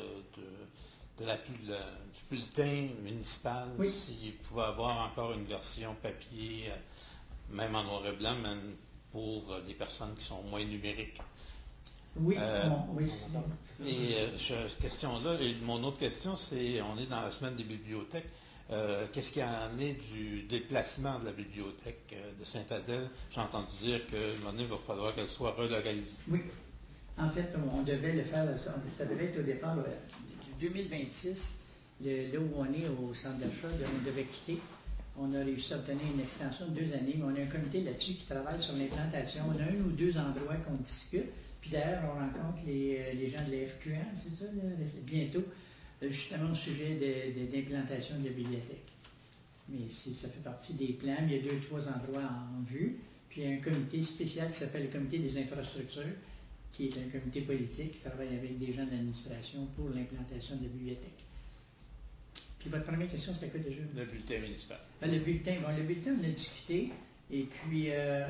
du bulletin municipal, oui. S'il pouvait avoir encore une version papier, même en noir et blanc, même pour des personnes qui sont moins numériques. Oui, oui. Et cette question-là, et mon autre question, c'est, on est dans la semaine des bibliothèques, qu'est-ce qu'il y en est du déplacement de la bibliothèque de Saint-Adèle? J'ai entendu dire qu'à un moment donné, il va falloir qu'elle soit relocalisée. Oui. En fait, on devait le faire, ça devait être au départ du 2026, là où on est au centre d'achat, on devait quitter. On a réussi à obtenir une extension de 2 années, mais on a un comité là-dessus qui travaille sur l'implantation. On a 1 ou 2 endroits qu'on discute. Puis d'ailleurs, on rencontre les gens de la FQM, c'est ça, là, bientôt, justement au sujet d'implantation de la bibliothèque. Mais ça fait partie des plans. Il y a 2 ou 3 endroits en vue. Puis il y a un comité spécial qui s'appelle le comité des infrastructures, qui est un comité politique qui travaille avec des gens de l'administration pour l'implantation de la bibliothèque. Puis votre première question, c'était quoi déjà? Le bulletin municipal. Le bulletin, on a discuté. Et puis,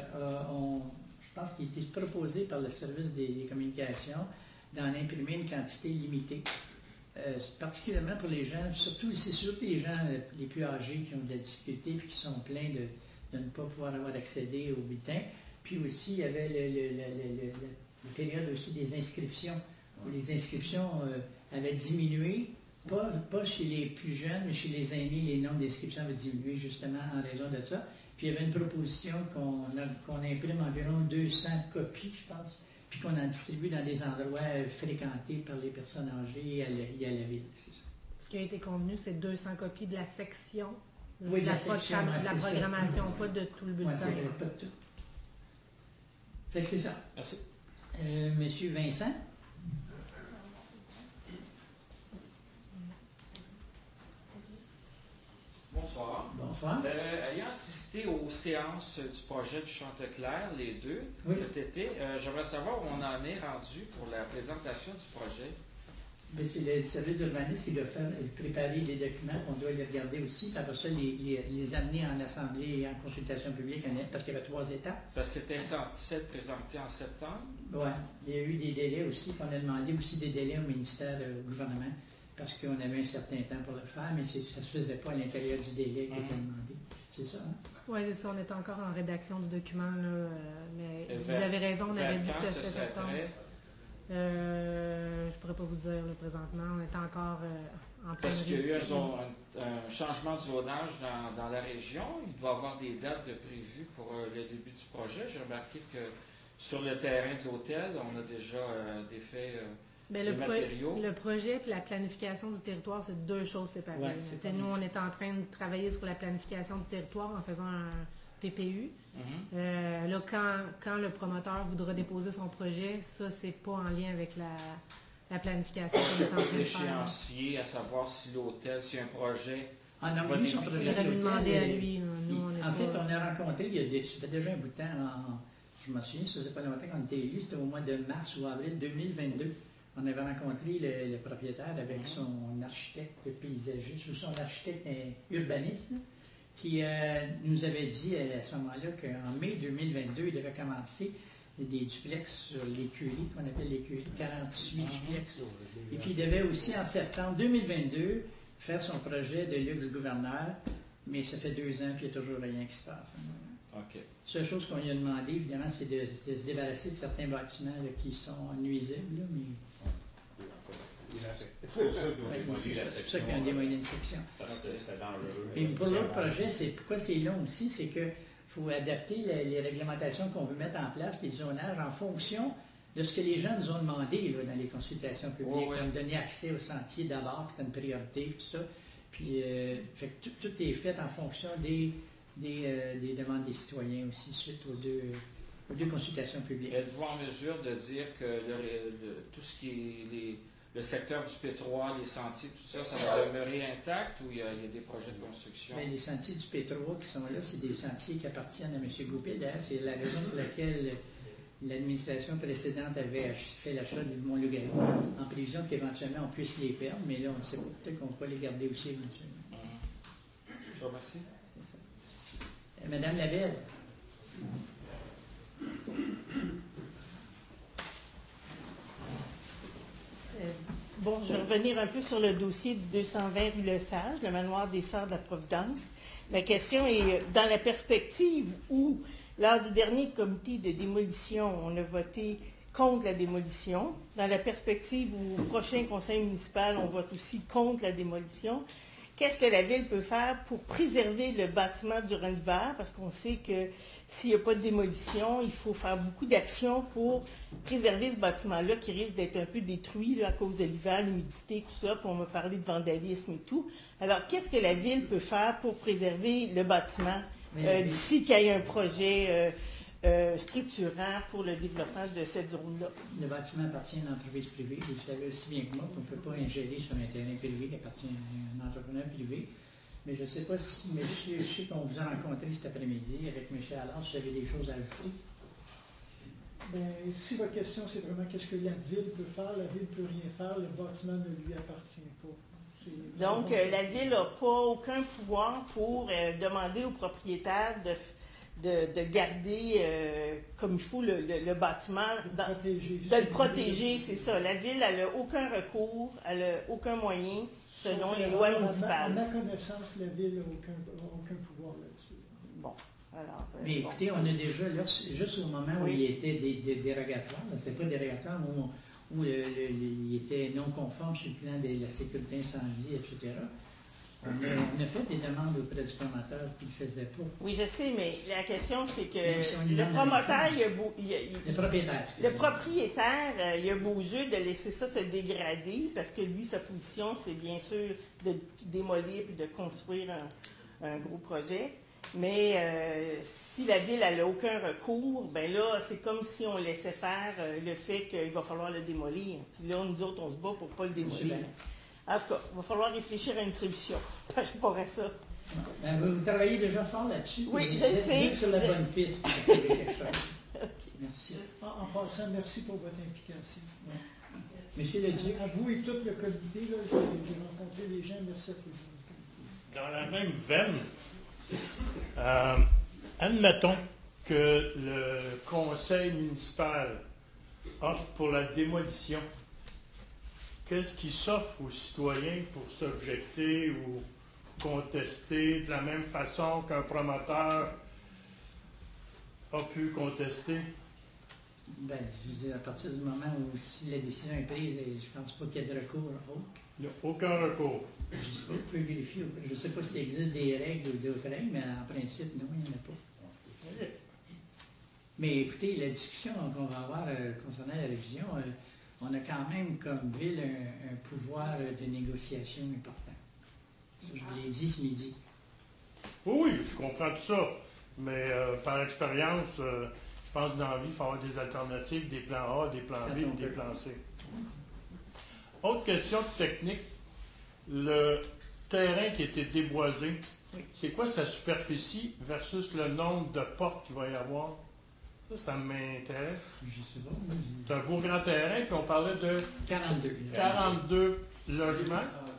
je pense qu'il a été proposé par le service des communications d'en imprimer une quantité limitée. Particulièrement pour les gens, c'est surtout les gens les plus âgés qui ont de la difficulté et qui sont pleins de ne pas pouvoir avoir accédé au bulletin. Puis aussi, il y avait la période aussi des inscriptions, où les inscriptions avaient diminué, pas chez les plus jeunes, mais chez les aînés, les nombres d'inscriptions avaient diminué justement en raison de ça. Puis il y avait une proposition qu'on imprime environ 200 copies, je pense, puis qu'on en distribue dans des endroits fréquentés par les personnes âgées et à la ville. C'est ça. Ce qui a été convenu, c'est 200 copies de la section, oui, de la programmation, pas de tout le bulletin. Oui, pas de tout. Fait que c'est ça. Merci. Monsieur Vincent. Bonsoir. Bonsoir. Ayant assisté aux séances du projet du Chanteclair, les 2, oui. Cet été, j'aimerais savoir où on en est rendu pour la présentation du projet. Bien, c'est le service d'urbanisme qui doit préparer les documents, on doit les regarder aussi, puis après ça, les amener en assemblée et en consultation publique, parce qu'il y avait 3 étapes. Parce que c'était censé être présenté en septembre? Oui, il y a eu des délais aussi, puis on a demandé aussi des délais au ministère du gouvernement, parce qu'on avait un certain temps pour le faire, mais ça ne se faisait pas à l'intérieur du délai qui était demandé. C'est ça, hein? Oui, c'est ça. On est encore en rédaction du document, là, mais vous avez raison, on avait dit que c'était septembre. Je ne pourrais pas vous dire là, présentement. On est encore en train de... Parce qu'il y a eu un changement de zonage dans la région. Il doit y avoir des dates de prévues pour le début du projet. J'ai remarqué que sur le terrain de l'hôtel, on a déjà des faits... Le projet et la planification du territoire, c'est 2 choses séparées. Ouais, nous, on est en train de travailler sur la planification du territoire en faisant un PPU. Mm-hmm. Là, quand le promoteur voudra déposer son projet, ça, c'est pas en lien avec la planification qu'on est en train de faire. L'échéancier, à savoir si l'hôtel, si un projet... Ah non, lui, son projet, il aurait dû demander à lui. On a rencontré, ça fait déjà un bout de temps, je me souviens, ça faisait pas longtemps qu'on était élus, c'était au mois de mars ou avril 2022. On avait rencontré le propriétaire avec son architecte paysagiste ou son architecte urbaniste qui nous avait dit à ce moment-là qu'en mai 2022, il devait commencer des duplex sur l'écurie, qu'on appelle l'écurie, 48 duplex. Et puis il devait aussi en septembre 2022 faire son projet de luxe gouverneur, mais ça fait 2 ans puis il n'y a toujours rien qui se passe. Okay. La seule chose qu'on lui a demandé, évidemment, c'est de se débarrasser de certains bâtiments là, qui sont nuisibles, là, mais... C'est pour ça qu'il y a démoli une section. Parce que c'était dangereux. Et pour l'autre projet, pourquoi c'est long aussi, c'est qu'il faut adapter les réglementations qu'on veut mettre en place, puis le zonage, en fonction de ce que les gens nous ont demandé là, dans les consultations publiques, comme donner accès aux sentiers d'abord, c'était une priorité, tout ça. Puis fait que tout est fait en fonction des demandes des citoyens aussi, suite aux deux consultations publiques. Êtes-vous en mesure de dire que tout ce qui est le secteur du P3, les sentiers, tout ça, ça va demeurer intact ou il y a des projets de construction? Bien, les sentiers du P3 qui sont là, c'est des sentiers qui appartiennent à M. Goupil. D'ailleurs, c'est la raison pour laquelle l'administration précédente avait fait l'achat du Mont-Loup-Garou en prévision qu'éventuellement on puisse les perdre, mais là, on ne sait pas, peut-être qu'on va les garder aussi éventuellement. Je vous remercie. C'est ça. Madame Labelle. Bon, je vais revenir un peu sur le dossier du 220 rue Le Sage, le manoir des Sœurs de la Providence. La question est, dans la perspective où, lors du dernier comité de démolition, on a voté contre la démolition, dans la perspective où, au prochain conseil municipal, on vote aussi contre la démolition, qu'est-ce que la Ville peut faire pour préserver le bâtiment durant l'hiver? Parce qu'on sait que s'il n'y a pas de démolition, il faut faire beaucoup d'actions pour préserver ce bâtiment-là qui risque d'être un peu détruit là, à cause de l'hiver, l'humidité, tout ça, puis on m'a parlé de vandalisme et tout. Alors, qu'est-ce que la Ville peut faire pour préserver le bâtiment d'ici qu'il y ait un projet structurant pour le développement de cette zone-là? Le bâtiment appartient à une entreprise privée. Vous le savez aussi bien que moi qu'on ne peut pas ingérer sur un terrain privé qui appartient à un entrepreneur privé. Mais je ne sais pas si, monsieur, je sais qu'on vous a rencontré cet après-midi avec M. Allard, si vous avez des choses à ajouter. Bien, si votre question, c'est vraiment qu'est-ce que la Ville peut faire, la Ville ne peut rien faire, le bâtiment ne lui appartient pas. Donc, la Ville n'a pas aucun pouvoir pour demander aux propriétaires de garder comme il faut le bâtiment, de le protéger, c'est ça. La Ville, elle n'a aucun recours, elle n'a aucun moyen selon les lois municipales. À ma connaissance, la Ville n'a aucun pouvoir là-dessus. Bon, alors... Mais écoutez, on a déjà, là, juste au moment où il était dérogatoire, c'est pas dérogatoire, où il était non conforme sur le plan de la sécurité incendie, etc., on a fait des demandes auprès du promoteur qui ne le faisait pas. Oui, je sais, mais la question, c'est que le promoteur, le propriétaire, il a beau jeu de laisser ça se dégrader, parce que lui, sa position, c'est bien sûr de démolir et de construire un gros projet. Mais si la Ville n'a aucun recours, ben là, c'est comme si on laissait faire le fait qu'il va falloir le démolir. Puis là, nous autres, on se bat pour ne pas le démolir. En tout cas, il va falloir réfléchir à une solution par rapport à ça. Ben, vous travaillez déjà fort là-dessus. Oui, je sais. Vous êtes sur la bonne piste. Okay. Merci. En passant, merci pour votre implication. Ouais. Monsieur le Duc. À vous et tout le comité, là, j'ai rencontré les gens, merci à vous. Dans la même veine, admettons que le conseil municipal opte pour la démolition. Qu'est-ce qui s'offre aux citoyens pour s'objecter ou contester de la même façon qu'un promoteur a pu contester? Ben, je veux dire, à partir du moment où si la décision est prise, je ne pense pas qu'il y ait de recours. Il n'y a aucun recours. Je ne sais pas, vous pouvez vérifier. Je ne sais pas s'il existe des règles ou d'autres règles, mais en principe, non, il n'y en a pas. Okay. Mais écoutez, la discussion qu'on va avoir concernant la révision, on a quand même comme Ville un pouvoir de négociation important. Je l'ai dit ce midi. Oui, je comprends tout ça. Mais par expérience, je pense que dans la vie, il faut avoir des alternatives, des plans A, des plans B, des plans C. Autre question technique. Le terrain qui a été déboisé, c'est quoi sa superficie versus le nombre de portes qu'il va y avoir? Ça m'intéresse. Je sais pas. C'est un beau grand terrain, puis on parlait de 42 logements.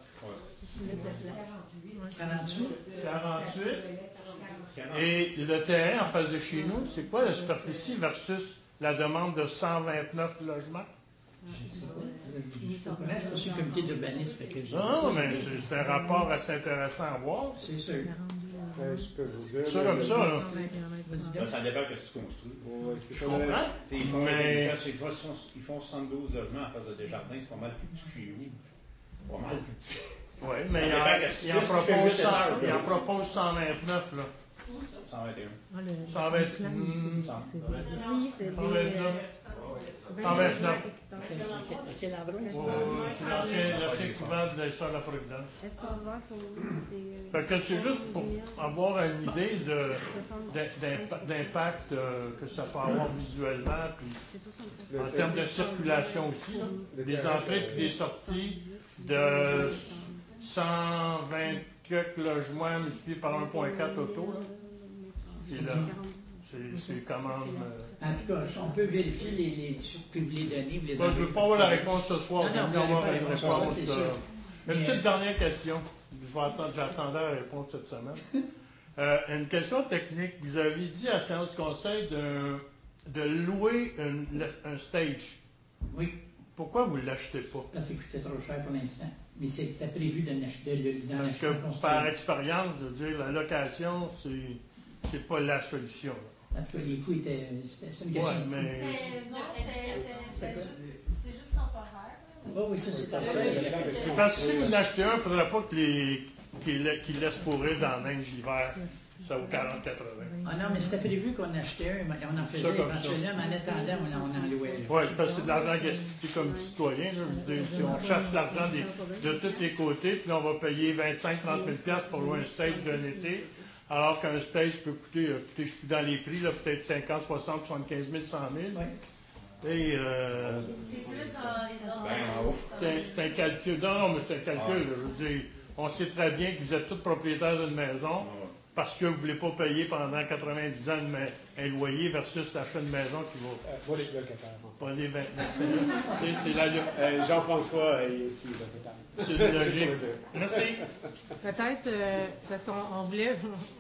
48. Et le terrain en face de chez nous, c'est quoi la superficie versus la demande de 129 logements? Je ne sais pas. Je suis le comité d'urbanisme. Non, mais c'est un rapport assez intéressant à voir. C'est sûr. Je peux vous dire. Ça comme ça, là. Ça dépend de ce que tu construis. Je comprends. Ils font 72 logements en face de Desjardins, c'est pas mal plus petit que chez vous. Pas mal plus petit. Oui, mais il en propose 129, là. 121. 129. Oui, c'est des... 129. Quel endroit? L'ancien couvent de l'État de la Providence. Espace vert pour nous, fait que c'est juste pour avoir une idée d'impact que ça peut avoir visuellement, puis en termes de circulation aussi, là, des entrées et des sorties de 120 quelques logements multipliés par 1,4 auto. Là. C'est quand même... En tout cas, on peut vérifier puis vous les donner. Vous les je ne veux pas avoir la réponse ce soir. Non, vous n'aurez pas la réponse ce soir, c'est sûr. Une petite dernière question. J'attendais la réponse cette semaine. Une question technique. Vous avez dit à la séance du conseil de louer un stage. Oui. Pourquoi vous ne l'achetez pas? Parce que ça coûtait trop cher pour l'instant. Mais c'est prévu d'en acheter. Parce que par expérience, je veux dire, la location, c'est pas la solution. En tout cas, les coûts étaient... C'était une question. Ouais, mais... C'est juste temporaire. Oui, ça c'est temporaire. Parce que si vous en achetez un, il ne faudrait pas qu'il laisse pourrir dans la neige l'hiver. Ça vaut 40-80. Ah non, mais c'était prévu qu'on achetait un, on en faisait éventuellement, mais en attendant, on en louait. Oui, parce que c'est de l'argent gaspillé comme citoyen. Là, je veux dire, si on cherche de l'argent de tous les côtés, puis on va payer 25-30 000 $ pour louer un stage d'un été, alors qu'un stage peut coûter, je suis dans les prix, peut-être 50, 60, 75 000, 100 000. Oui. Et c'est plus dans les c'est un calcul. Non, mais c'est un calcul. Je veux dire, on sait très bien que vous êtes tous propriétaires d'une maison. Parce que vous ne voulez pas payer pendant 90 ans un loyer versus l'achat d'une maison qui va... Moi, les locataires. Pas les 29. C'est la... Jean-François est aussi locataire. C'est logique. Merci. Peut-être, parce qu'on voulait...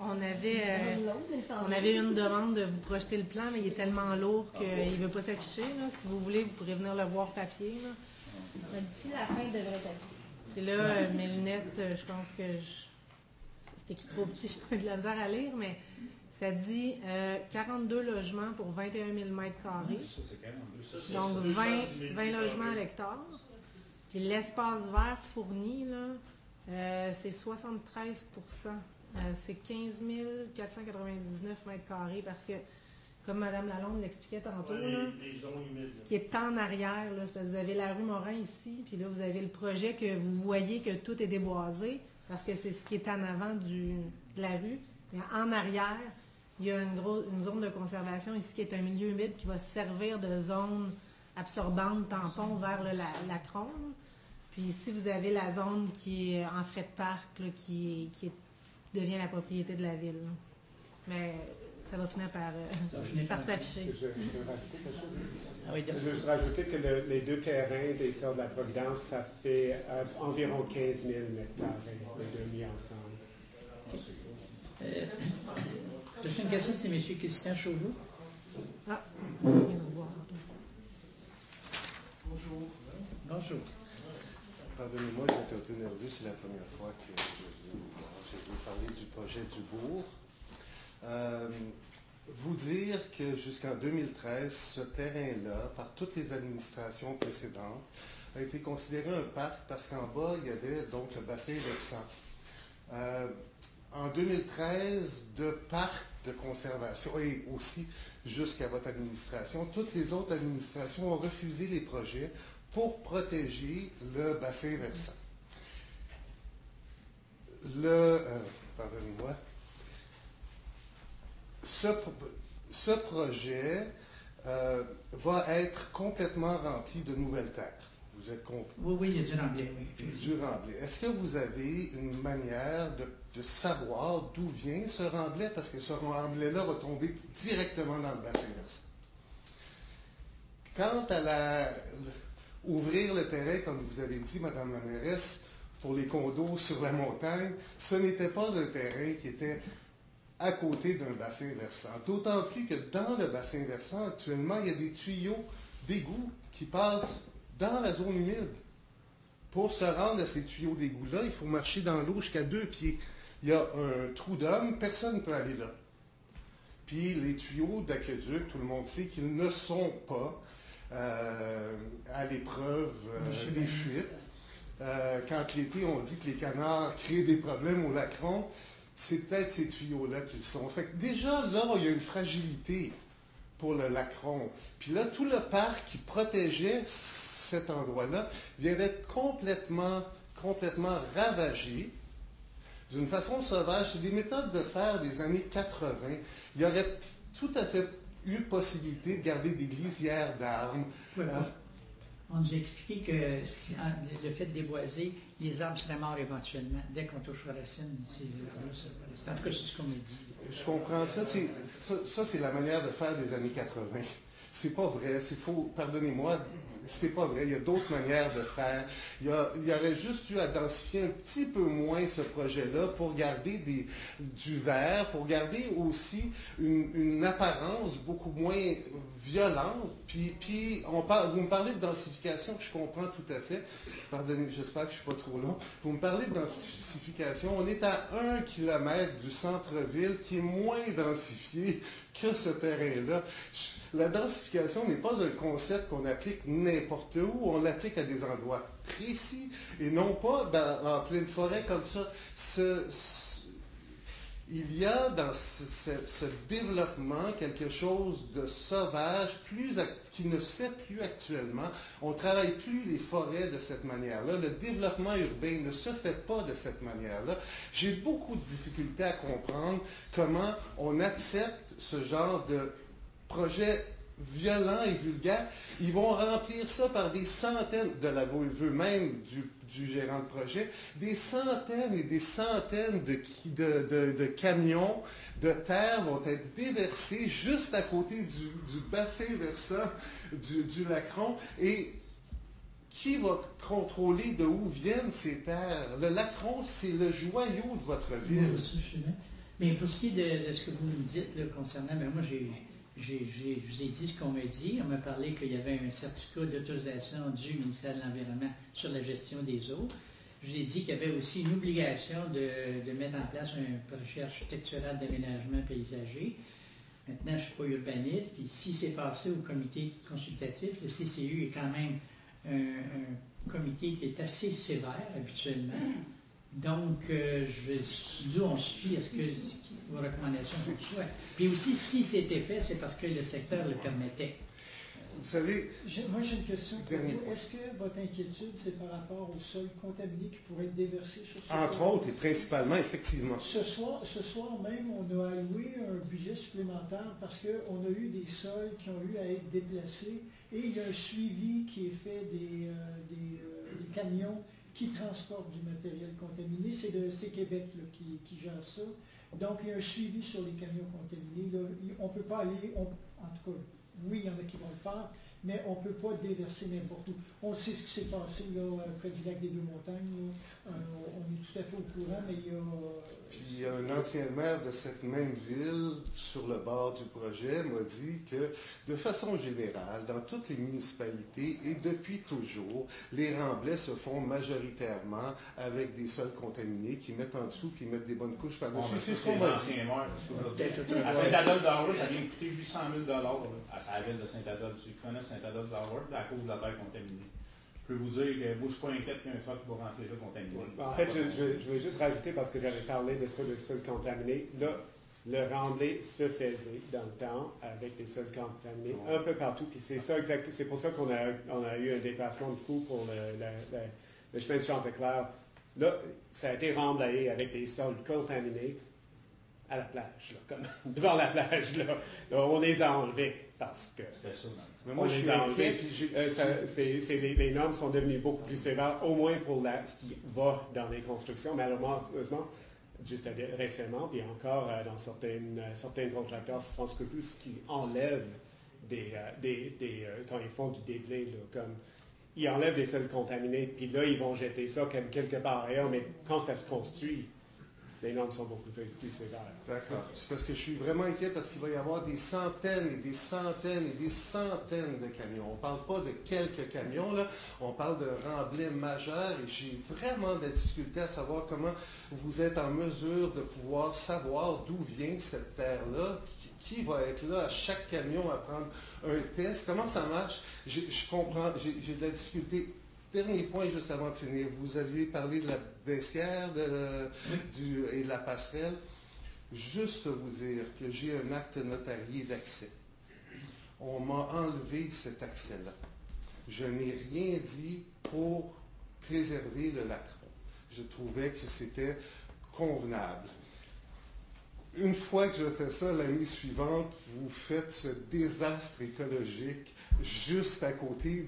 On avait une demande de vous projeter le plan, mais il est tellement lourd qu'il ne veut pas s'afficher. Là. Si vous voulez, vous pourrez venir le voir papier. Là. D'ici la fin, il devrait être affiché. Puis là, mes lunettes, je pense que... C'est écrit trop petit, je n'ai pas de la misère à lire, mais ça dit 42 logements pour 21 000 mètres carrés. Donc 20 logements à l'hectare. Puis l'espace vert fourni, là, c'est 73 c'est 15 499 mètres carrés parce que, comme Mme Lalonde l'expliquait tantôt, là, ce qui est en arrière, là, c'est parce que vous avez la rue Morin ici, puis là, vous avez le projet que vous voyez que tout est déboisé. Parce que c'est ce qui est en avant de la rue. Mais en arrière, il y a une zone de conservation ici qui est un milieu humide qui va servir de zone absorbante, tampon vers la Cronde. Puis ici, vous avez la zone qui est en frais de parc, là, qui devient la propriété de la ville. Mais ça va finir par s'afficher. Je veux juste rajouter que les deux terrains des Sœurs de la Providence, ça fait environ 15 000 mètres carrés, les deux mis ensemble. Prochaine question, c'est M. Christian Chauveau. Ah, bonjour. Bonjour. Pardonnez-moi, j'étais un peu nerveux, c'est la première fois que je vais parler du projet du bourg. Vous dire que jusqu'en 2013, ce terrain-là, par toutes les administrations précédentes, a été considéré un parc parce qu'en bas, il y avait donc le bassin versant. En 2013, de parc de conservation, et aussi jusqu'à votre administration, toutes les autres administrations ont refusé les projets pour protéger le bassin versant. Pardonnez-moi. Ce projet va être complètement rempli de nouvelles terres. Vous êtes compris? Oui, il y a du remblai. Oui, du remblai. Est-ce que vous avez une manière de savoir d'où vient ce remblai? Parce que ce remblai-là va tomber directement dans le bassin versant. Quant à ouvrir le terrain, comme vous avez dit, Mme la mairesse, pour les condos sur la montagne, ce n'était pas un terrain qui était à côté d'un bassin versant. D'autant plus que dans le bassin versant, actuellement, il y a des tuyaux d'égout qui passent dans la zone humide. Pour se rendre à ces tuyaux d'égout-là, il faut marcher dans l'eau jusqu'à 2 pieds. Il y a un trou d'homme, personne ne peut aller là. Puis les tuyaux d'aqueduc, tout le monde sait qu'ils ne sont pas à l'épreuve des fuites. Quand l'été, on dit que les canards créent des problèmes au Lacron, c'est peut-être ces tuyaux-là qu'ils sont. Fait que déjà, là, il y a une fragilité pour le Lacron. Puis là, tout le parc qui protégeait cet endroit-là vient d'être complètement ravagé d'une façon sauvage. C'est des méthodes de faire des années 80. Il y aurait tout à fait eu possibilité de garder des lisières d'arbres. On nous a expliqué que le fait de déboiser, les arbres seraient morts éventuellement. Dès qu'on touche aux racines, en tout cas, c'est ce qu'on me dit. Je comprends. Ça, c'est la manière de faire des années 80. C'est pas vrai. C'est faux. Pardonnez-moi. C'est pas vrai. Il y a d'autres manières de faire. Il y aurait juste eu à densifier un petit peu moins ce projet-là pour garder du vert, pour garder aussi une apparence beaucoup moins violente. Puis vous me parlez de densification, que je comprends tout à fait. Pardonnez, j'espère que je ne suis pas trop long. Vous me parlez de densification. On est à 1 kilomètre du centre-ville qui est moins densifié que ce terrain-là. La densification n'est pas un concept qu'on applique n'importe où, on l'applique à des endroits précis et non pas en pleine forêt comme ça. Il y a dans ce développement quelque chose de sauvage qui ne se fait plus actuellement. On ne travaille plus les forêts de cette manière-là. Le développement urbain ne se fait pas de cette manière-là. J'ai beaucoup de difficultés à comprendre comment on accepte ce genre de projet violent et vulgaire. Ils vont remplir ça par des centaines, de l'aveu même du gérant de projet, des centaines et des centaines de camions de terre vont être déversés juste à côté du bassin versant du Lacron. Et qui va contrôler de où viennent ces terres? Le Lacron, c'est le joyau de votre ville. Mais pour ce qui est de ce que vous me dites là, concernant, moi je vous ai dit ce qu'on m'a dit. On m'a parlé qu'il y avait un certificat d'autorisation du ministère de l'Environnement sur la gestion des eaux. Je vous ai dit qu'il y avait aussi une obligation de mettre en place un projet architectural d'aménagement paysager. Maintenant, je ne suis pas urbaniste, puis si c'est passé au comité consultatif, le CCU est quand même un comité qui est assez sévère habituellement. Donc, nous, on suit à ce que vos recommandations soient. Puis aussi, si c'était fait, c'est parce que le secteur le permettait. Vous savez, moi j'ai une question pour vous. Est-ce que votre inquiétude, c'est par rapport au sol contaminé qui pourrait être déversé sur ce Entre autres, et principalement, effectivement. Ce soir même, on a alloué un budget supplémentaire parce qu'on a eu des sols qui ont eu à être déplacés et il y a un suivi qui est fait des camions qui transportent du matériel contaminé. C'est Québec là, qui gère ça. Donc, il y a un suivi sur les camions contaminés. Là. On ne peut pas aller, en tout cas, oui, il y en a qui vont le faire, mais on ne peut pas déverser n'importe où. On sait ce qui s'est passé là, près du lac des Deux-Montagnes. On est tout à fait au courant, mais il y a... Puis il y a un ancien maire de cette même ville, sur le bord du projet, m'a dit que, de façon générale, dans toutes les municipalités, et depuis toujours, les remblais se font majoritairement avec des sols contaminés qui mettent en dessous puis mettent des bonnes couches par-dessus. C'est ce qu'on m'a dit. À Saint-Adolphe-d'Howard, ça vient de coûter 800 000 à la ville de Saint-Adolphe. Ceux qui connaissent Saint-Adolphe-d'Howard, à cause de la terre contaminée. Je peux vous dire que moi, je ne suis pas inquiète qu'il y ait un truc qui va rentrer là contaminé. En fait, je veux juste rajouter, parce que j'avais parlé de sol contaminé. Là, le remblai se faisait dans le temps avec des sols contaminés un peu partout. Puis c'est ça exactement. C'est pour ça qu'on a eu un déplacement de coût pour le chemin de Chanteclair. Là, ça a été remblayé avec des sols contaminés à la plage, là, comme devant la plage. Là, on les a enlevés parce que... Mais moi, je suis inquiet. Les normes sont devenues beaucoup plus sévères, au moins pour ce qui va dans les constructions. Malheureusement, juste récemment, puis encore dans certains contracteurs sans scrupules qui enlèvent quand ils font du déblai, là, comme ils enlèvent des sols contaminés, puis là, ils vont jeter ça comme quelque part ailleurs, mais quand ça se construit, les normes sont beaucoup plus sévères. D'accord. C'est parce que je suis vraiment inquiet parce qu'il va y avoir des centaines et des centaines et des centaines de camions. On ne parle pas de quelques camions, là. On parle d'un remblai majeur et j'ai vraiment de la difficulté à savoir comment vous êtes en mesure de pouvoir savoir d'où vient cette terre-là, qui va être là à chaque camion à prendre un test. Comment ça marche? Je comprends, j'ai de la difficulté. Dernier point, juste avant de finir. Vous aviez parlé de la baissière et de la passerelle. Juste vous dire que j'ai un acte notarié d'accès. On m'a enlevé cet accès-là. Je n'ai rien dit pour préserver le Lacron. Je trouvais que c'était convenable. une fois que je fais ça, l'année suivante, vous faites ce désastre écologique juste à côté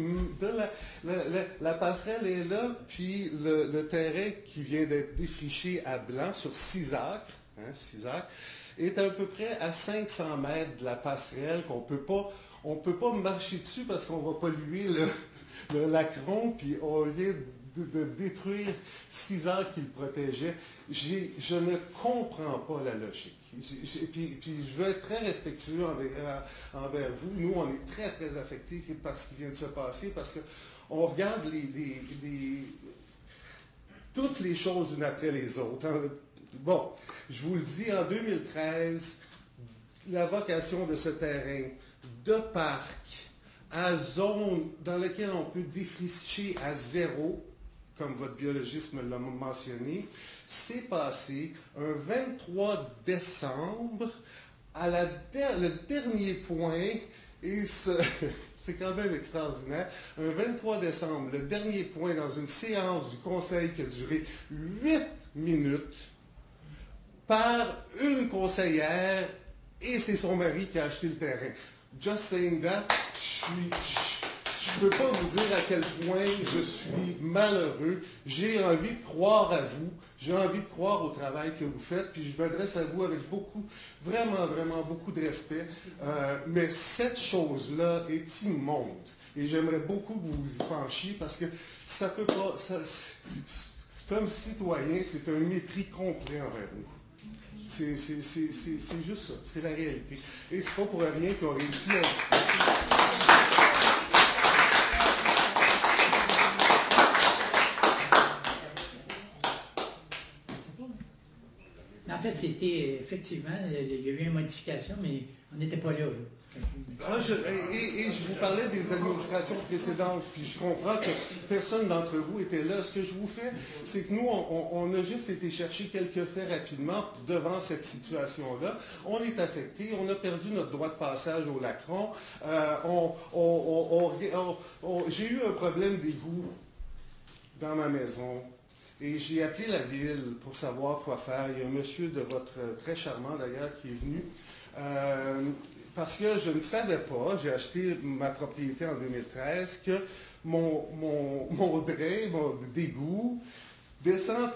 la passerelle est là, puis le terrain qui vient d'être défriché à blanc sur 6 acres, 6 acres, est à peu près à 500 mètres de la passerelle qu'on peut pas marcher dessus parce qu'on va polluer le Lacron, puis au lieu de détruire 6 acres qu'il protégeait, je ne comprends pas la logique. Puis je veux être très respectueux envers vous. Nous, on est très, très affectés par ce qui vient de se passer, parce qu'on regarde toutes les choses une après les autres. Bon, je vous le dis, en 2013, la vocation de ce terrain de parc à zone dans laquelle on peut défricher à 0, comme votre biologiste me l'a mentionné, s'est passé un 23 décembre le dernier point, et c'est quand même extraordinaire, un 23 décembre, le dernier point dans une séance du conseil qui a duré 8 minutes par une conseillère, et c'est son mari qui a acheté le terrain. Just saying that, je ne peux pas vous dire à quel point je suis malheureux. J'ai envie de croire à vous. J'ai envie de croire au travail que vous faites. Puis je m'adresse à vous avec vraiment, vraiment beaucoup de respect. Mais cette chose-là est immonde. Et j'aimerais beaucoup que vous vous y penchiez, parce que ça peut pas... comme citoyen, c'est un mépris complet envers nous. C'est juste ça, c'est la réalité. Et c'est pas pour rien qu'on réussit En fait, c'était effectivement, il y a eu une modification, mais on n'était pas là. Et je vous parlais des administrations précédentes, puis je comprends que personne d'entre vous était là. Ce que je vous fais, c'est que nous, on a juste été chercher quelques faits rapidement devant cette situation-là. On est affecté, on a perdu notre droit de passage au Lacron. J'ai eu un problème d'égout dans ma maison. Et j'ai appelé la ville pour savoir quoi faire. Il y a un monsieur de votre, très charmant d'ailleurs, qui est venu. Parce que je ne savais pas, j'ai acheté ma propriété en 2013, que mon drain, mon d'égout, descend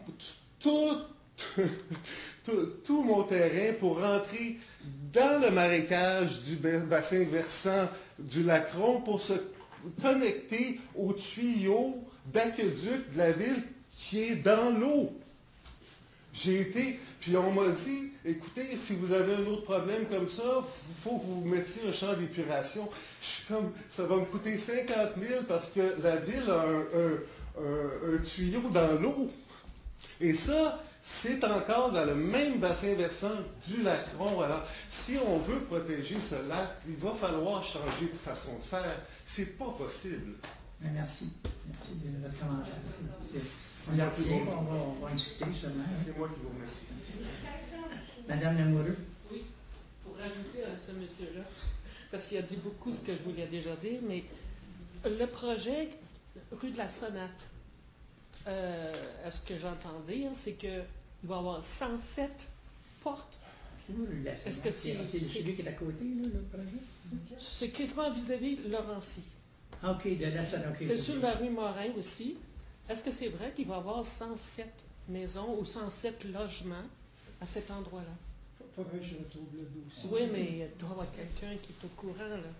tout mon terrain pour rentrer dans le marécage du bassin versant du Lacron pour se connecter au tuyau d'aqueduc de la ville qui est dans l'eau. J'ai été, puis on m'a dit, écoutez, si vous avez un autre problème comme ça, il faut que vous mettiez un champ d'épuration. Je suis comme, ça va me coûter 50 000 parce que la ville a un tuyau dans l'eau. Et ça, c'est encore dans le même bassin versant du Lacron. Alors, si on veut protéger ce lac, il va falloir changer de façon de faire. C'est pas possible. Merci. Merci de votre commentaire. On l'a retient, on va discuter justement. C'est moi qui vous remercie. Madame Lamoureux. Oui, pour rajouter à ce monsieur-là, parce qu'il a dit beaucoup ce que je voulais déjà dire, mais le projet rue de la Sonate, ce que j'entends dire, c'est qu'il va y avoir 107 portes. Est-ce que c'est celui qui est à côté, là, le projet? C'est quasiment vis-à-vis Laurency. OK, de la Sonate. C'est sur la rue Morin aussi. Est-ce que c'est vrai qu'il va y avoir 107 maisons ou 107 logements à cet endroit-là? Il faudrait que je retrouve le dossier. Oui, mais il doit y avoir quelqu'un qui est au courant, là.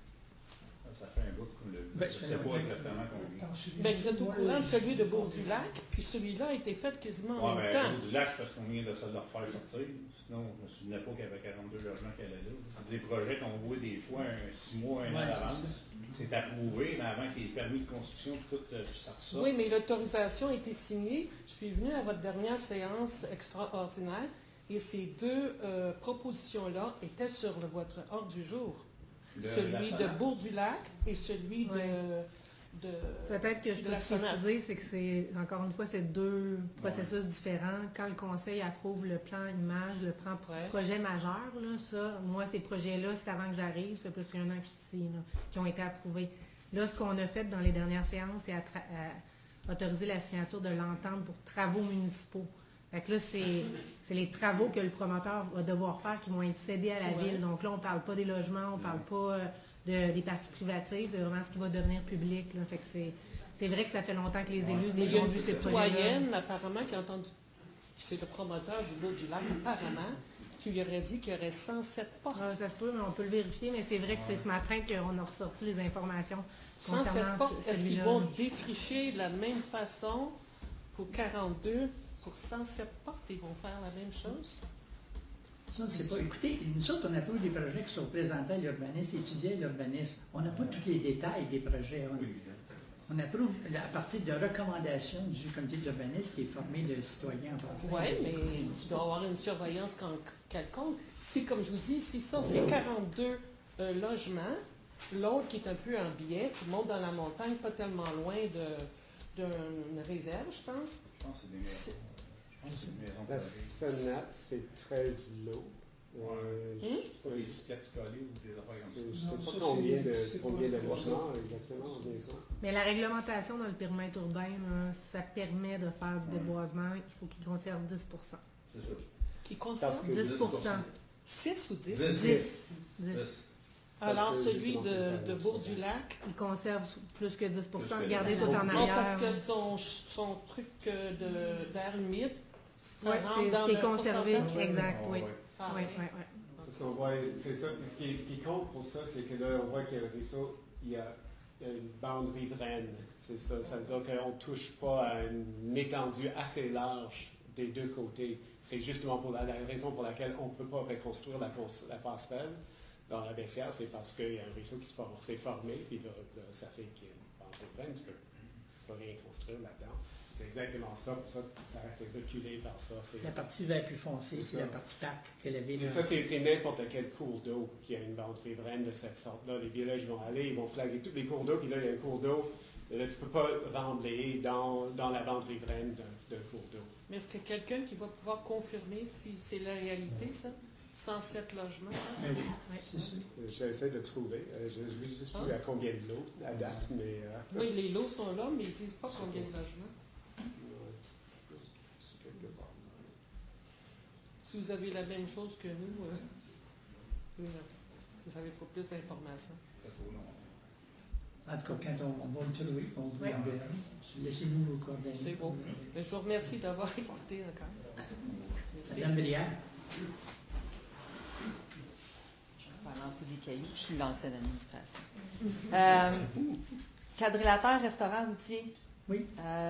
Ça fait un bout que je ne sais pas exactement combien. Ben, vous êtes au courant de celui de Bourg-du-Lac, puis celui-là a été fait quasiment en même temps. Bourg-du-Lac, c'est parce qu'on vient de se le refaire sortir. Sinon, je ne me souvenais pas qu'il y avait 42 logements qui allaient là. C'est des projets qu'on voit des fois 6 mois, 1 an d'avance. C'est approuvé, mais avant qu'il y ait permis de construction, tout ça ressort. Oui, mais l'autorisation a été signée. Je suis venue à votre dernière séance extraordinaire et ces deux propositions-là étaient sur votre ordre du jour. Celui de Bourg-du-Lac et celui de peut-être que je dois préciser, c'est que c'est, encore une fois, c'est deux processus différents. Quand le conseil approuve le plan image, le plan projet majeur, là, ça, moi, ces projets-là, c'est avant que j'arrive, ça fait plus qu'un an qu'ici, qui ont été approuvés. Là, ce qu'on a fait dans les dernières séances, c'est autoriser la signature de l'entente pour travaux municipaux. Fait que là, c'est les travaux que le promoteur va devoir faire qui vont être cédés à la ville. Donc là, on ne parle pas des logements, on ne parle pas des parties privatives, c'est vraiment ce qui va devenir public. Là. Fait que c'est vrai que ça fait longtemps que les élus Il y a ont une vu ces projets-là. citoyenne, apparemment, qui a entendu, c'est le promoteur du Bourg-du-Lac, apparemment, qui lui aurait dit qu'il y aurait 107 portes. Ça se peut, mais on peut le vérifier, mais c'est vrai que c'est ce matin qu'on a ressorti les informations 107 portes, est-ce qu'ils celui-là. vont défricher de la même façon pour 42, pour 107 portes, ils vont faire la même chose? Ça, on ne sait pas. Écoutez, nous autres, on approuve des projets qui sont présentés à l'urbanisme, étudiés à l'urbanisme. On n'a pas tous les détails des projets. On approuve à partir de recommandations du comité d'urbanisme qui est formé de citoyens en passant. Oui, mais il doit y avoir une surveillance quelconque. Si, comme je vous dis, si ça, c'est 42 logements, l'autre qui est un peu en biais, qui monte dans la montagne, pas tellement loin d'une réserve, je pense. Je pense que c'est des maisons. La Sonate, c'est 13 lots. C'est pas des sketchs collés ou des affaires comme ça. Je ne sais pas combien de logements exactement en maison. Mais la réglementation dans le périmètre urbain, là, ça permet de faire du déboisement. Il faut qu'il conserve 10 C'est ça. Qui conserve 10 6 ou 10? 10. Alors, celui de Bourg-du-Lac? Il conserve plus que 10 Regardez tout en Non, arrière. parce que son truc d'air humide, ça Oui, rentre dans c'est le conservé. pourcentage. Exact, oui. Ah, Oui, oui. oui, oui. Parce qu'on voit, c'est ça, ce qui compte pour ça, c'est que là, on voit qu'il y a un ruisseau, il y a une bande riveraine. C'est ça. Ça veut dire qu'on ne touche pas à une étendue assez large des deux côtés. C'est justement pour la raison pour laquelle on ne peut pas reconstruire la passerelle dans la baissière, c'est parce qu'il y a un ruisseau qui s'est formé, puis là, ça fait qu'il y a une bande riveraine, tu ne peux rien construire là-dedans. C'est exactement ça, pour ça que ça a été reculé par ça. La partie vert plus foncée, c'est la partie parc que la ville. Et ça, c'est n'importe quel cours d'eau qui a une bande riveraine de cette sorte-là. Les villages vont aller, ils vont flaguer tous les cours d'eau, puis là, il y a un cours d'eau. Là, tu ne peux pas remblayer dans la bande riveraine d'un cours d'eau. Mais est-ce qu'il y a quelqu'un qui va pouvoir confirmer si c'est la réalité, ça? 107 logements? Oui, c'est ça. J'essaie de trouver. Je ne sais juste plus à combien de lots à date, mais... Oui, les lots sont là, mais ils ne disent pas combien de logements. Si vous avez la même chose que nous, vous n'avez pas plus d'informations. En tout cas, quand on va le trouver, on vous enverra. Laissez-nous vos coordonnées. C'est beau. Mais je vous remercie d'avoir écouté encore. Merci. Madame Brière. Nancy Caillou, je suis l'ancienne administration. Quadrilatère, restaurant routier. Oui.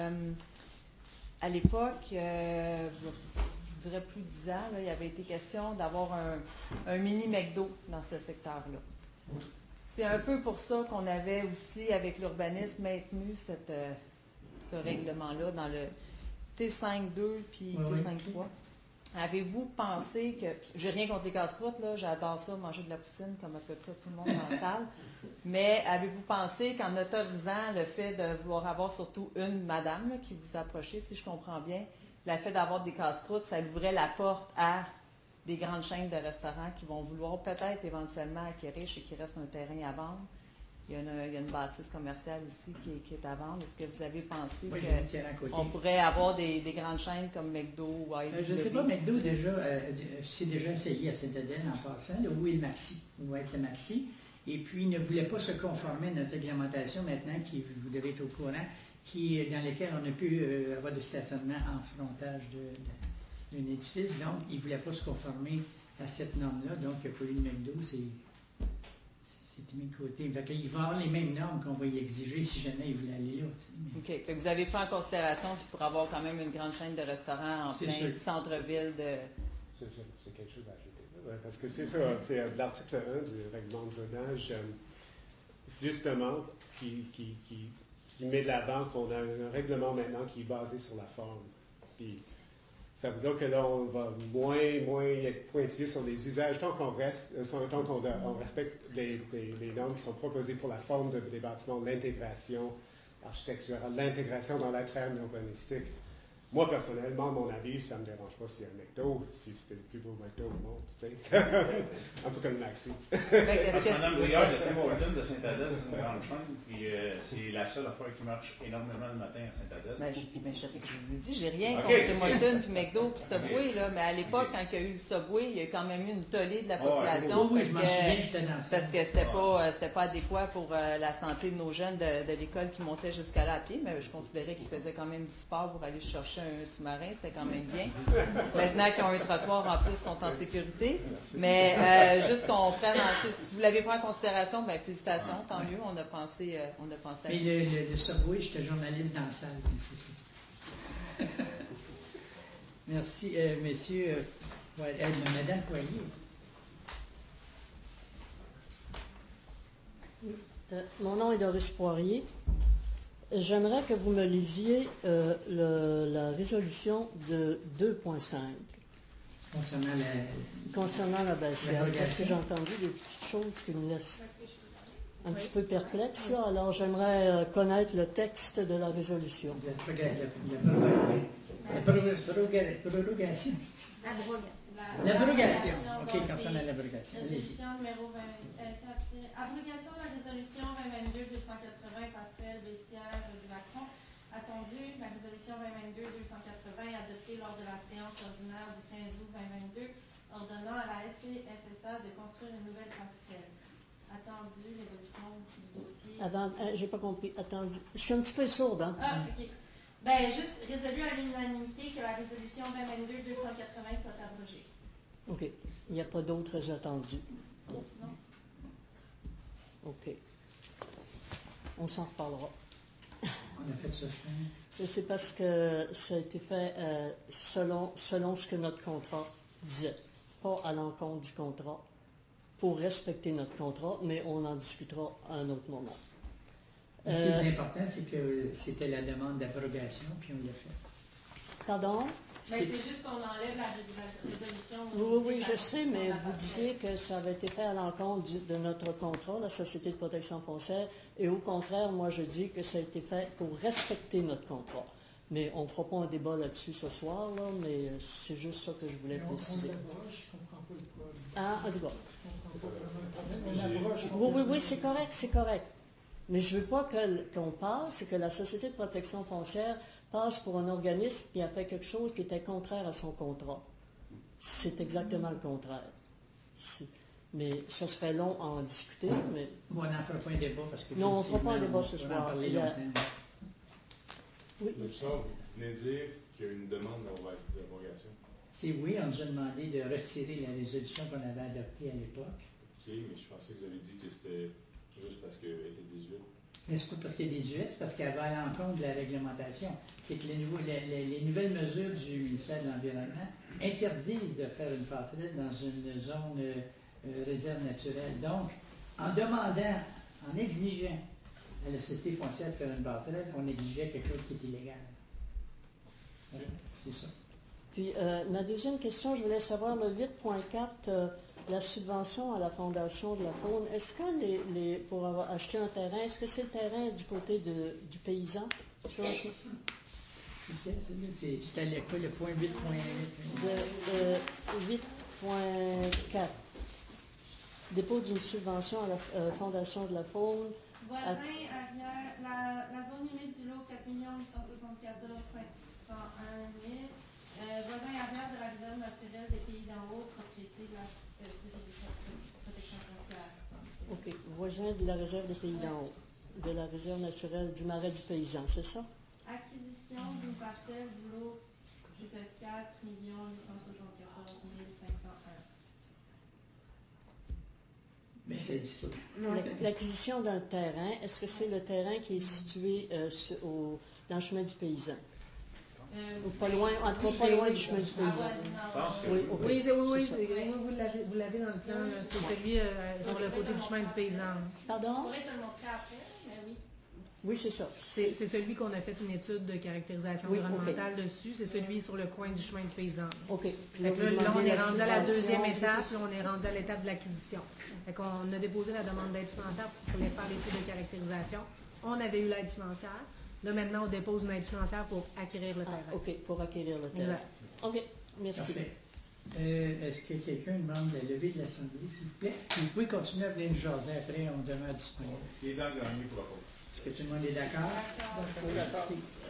À l'époque, je dirais plus de 10 ans, là, il y avait été question d'avoir un mini McDo dans ce secteur-là. C'est un peu pour ça qu'on avait aussi, avec l'urbanisme, maintenu ce règlement-là dans le T5.2 puis T5.3. Avez-vous pensé que... J'ai rien contre les casse-croûtes, là, j'adore ça, manger de la poutine comme à peu près tout le monde dans la salle. Mais avez-vous pensé qu'en autorisant le fait de vouloir avoir surtout une madame là, qui vous approchait, si je comprends bien, le fait d'avoir des casse-croûtes, ça ouvrait la porte à des grandes chaînes de restaurants qui vont vouloir peut-être éventuellement acquérir, je sais qu'il reste un terrain à vendre. Il y a une bâtisse commerciale aussi qui est à vendre. Est-ce que vous avez pensé qu'on pourrait avoir des grandes chaînes comme McDo ou IW? Je ne sais pas, McDo s'est déjà essayé à Sainte-Adèle en passant, là, où est le Maxi, où va être le Maxi, et puis il ne voulait pas se conformer à notre réglementation maintenant, qui, vous devez être au courant, dans laquelle on a pu avoir de stationnement en frontage d'un édifice, donc il ne voulait pas se conformer à cette norme-là, donc il n'y a pas eu de McDo, c'est mis de côté. Fait il va avoir les mêmes normes qu'on va y exiger si jamais il voulait aller là. OK. Fait que vous avez pris en considération qu'il pourrait avoir quand même une grande chaîne de restaurants en plein centre-ville de... C'est quelque chose à ajouter. Parce que c'est ça, c'est l'article 1 du règlement de zonage, justement, qui met de l'avant qu'on a un règlement maintenant qui est basé sur la forme. Puis, ça veut dire que là, on va moins être pointillé sur les usages, tant qu'on respecte les normes qui sont proposées pour la forme des bâtiments, l'intégration architecturale, l'intégration dans la trame urbanistique. Moi, personnellement, mon avis, ça ne me dérange pas s'il y a un McDo, si c'était le plus beau McDo au monde, tu sais. En tout cas, le Maxi. Mme Briard, le Tim Hortons de Saint-Adèle, c'est une grande chaîne, puis c'est la seule affaire qui marche énormément le matin à Saint-Adèle. Je vous ai dit, j'ai rien OK. contre Tim Hortons, puis McDo, puis Subway, là, mais à l'époque, quand il y a eu le Subway, il y a quand même eu une tollée de la population oui, je m'en souviens, j'étais dans ça. parce que c'était pas adéquat pour la santé de nos jeunes de l'école qui montaient jusqu'à là à pied, mais je considérais qu'ils faisaient quand même du sport pour aller chercher un sous-marin, c'était quand même bien. Maintenant qu'ils ont un trottoir, en plus, ils sont en sécurité. Mais juste qu'on prenne si vous l'avez pris en considération, ben félicitations, tant mieux, on a pensé à Mais le Subway, j'étais journaliste dans la salle. C'est ça. Merci, messieurs. Madame Poirier. Mon nom est Doris Poirier. J'aimerais que vous me lisiez la résolution de 2.5. Concernant la bâtière. Parce que j'ai entendu des petites choses qui me laissent un petit peu perplexe. Là. Alors, j'aimerais connaître le texte de la résolution. L'abrogation. L'abrogation. OK, concernant l'abrogation. Résolution numéro 24. Abrogation de la résolution 2022-280, Passerelle, Bessières, du Lacron. Attendu, la résolution 2022-280 adoptée lors de la séance ordinaire du 15 août 2022, ordonnant à la SPFSA de construire une nouvelle passerelle. Attendu, l'évolution du dossier. J'ai pas compris. Attendu. Je suis un petit peu sourde, hein? Ah, OK. Ben, juste résolu à l'unanimité que la résolution 2022-280 soit abrogée. OK. Il n'y a pas d'autres attendus. Non. OK. On s'en reparlera. On a fait ça. C'est parce que ça a été fait selon ce que notre contrat disait. Pas à l'encontre du contrat, pour respecter notre contrat, mais on en discutera à un autre moment. Ce qui est important, c'est que c'était la demande d'abrogation, puis on l'a fait. Pardon? Mais c'est juste qu'on enlève la résolution. Oui, je sais, mais vous disiez que ça avait été fait à l'encontre de notre contrat, la Société de protection foncière, et au contraire, moi, je dis que ça a été fait pour respecter notre contrat. Mais on ne fera pas un débat là-dessus ce soir, là, mais c'est juste ça que je voulais préciser. Je comprends pas le problème. Oui, c'est correct. Mais je ne veux pas qu'on passe et que la Société de protection foncière passe pour un organisme qui a fait quelque chose qui était contraire à son contrat. C'est exactement le contraire. Mais ça serait long à en discuter. Mais... Bon, on n'en fera pas un débat parce que... Non, on ne fera pas un débat ce soir. On va en parler longtemps. Oui. Ça, vous venez dire qu'il y a une demande d'abrogation. C'est oui, on nous a demandé de retirer la résolution qu'on avait adoptée à l'époque. OK, mais je pensais que vous avez dit que c'était juste parce qu'elle était désuète. Mais c'est pas parce qu'elle est désuète, c'est parce qu'elle va à l'encontre de la réglementation. C'est que les nouvelles mesures du ministère de l'Environnement interdisent de faire une passerelle dans une zone réserve naturelle. Donc, en demandant, en exigeant à la Société foncière de faire une passerelle, on exigeait quelque chose qui est illégal. Voilà, c'est ça. Puis, ma deuxième question, je voulais savoir le 8.4, la subvention à la Fondation de la Faune. Est-ce que pour avoir acheté un terrain, est-ce que c'est le terrain du côté du paysan? C'était quoi le point 8.8? 8.4. Dépôt d'une subvention à la Fondation de la Faune. Voisin arrière, la zone humide du lot 4 874 501 000. Voisin arrière de la réserve naturelle des Pays d'en haut, propriété de la protection foncière. OK. Voisin de la réserve des Pays d'en haut, de la réserve naturelle du Marais du Paysan, c'est ça? Acquisition d'une parcelle du lot 4 874 501. Mais c'est dispo. L'acquisition d'un terrain, est-ce que c'est le terrain qui est situé dans le chemin du paysan? Ou pas loin, en tout cas pas loin du chemin du paysan. Oui, vous l'avez dans le plan. C'est celui sur le côté du chemin du paysan. Pardon? Je pourrais te le montrer après, mais oui. Oui, c'est ça. C'est celui qu'on a fait une étude de caractérisation environnementale dessus. C'est celui sur le coin du chemin du paysan. OK. Là, on est rendu à la deuxième étape, puis on est rendu à l'étape de l'acquisition. On a déposé la demande d'aide financière pour faire l'étude de caractérisation. On avait eu l'aide financière. Là, maintenant, on dépose une aide financière pour acquérir le terrain. OK, pour acquérir le terrain. Exact. OK, merci. Parfait. Est-ce que quelqu'un demande la levée de l'Assemblée, s'il vous plaît? Vous pouvez continuer à venir nous jaser après, on demeure disponible. Les dents gagnées pour la pause. Est-ce que tout le monde est d'accord? D'accord.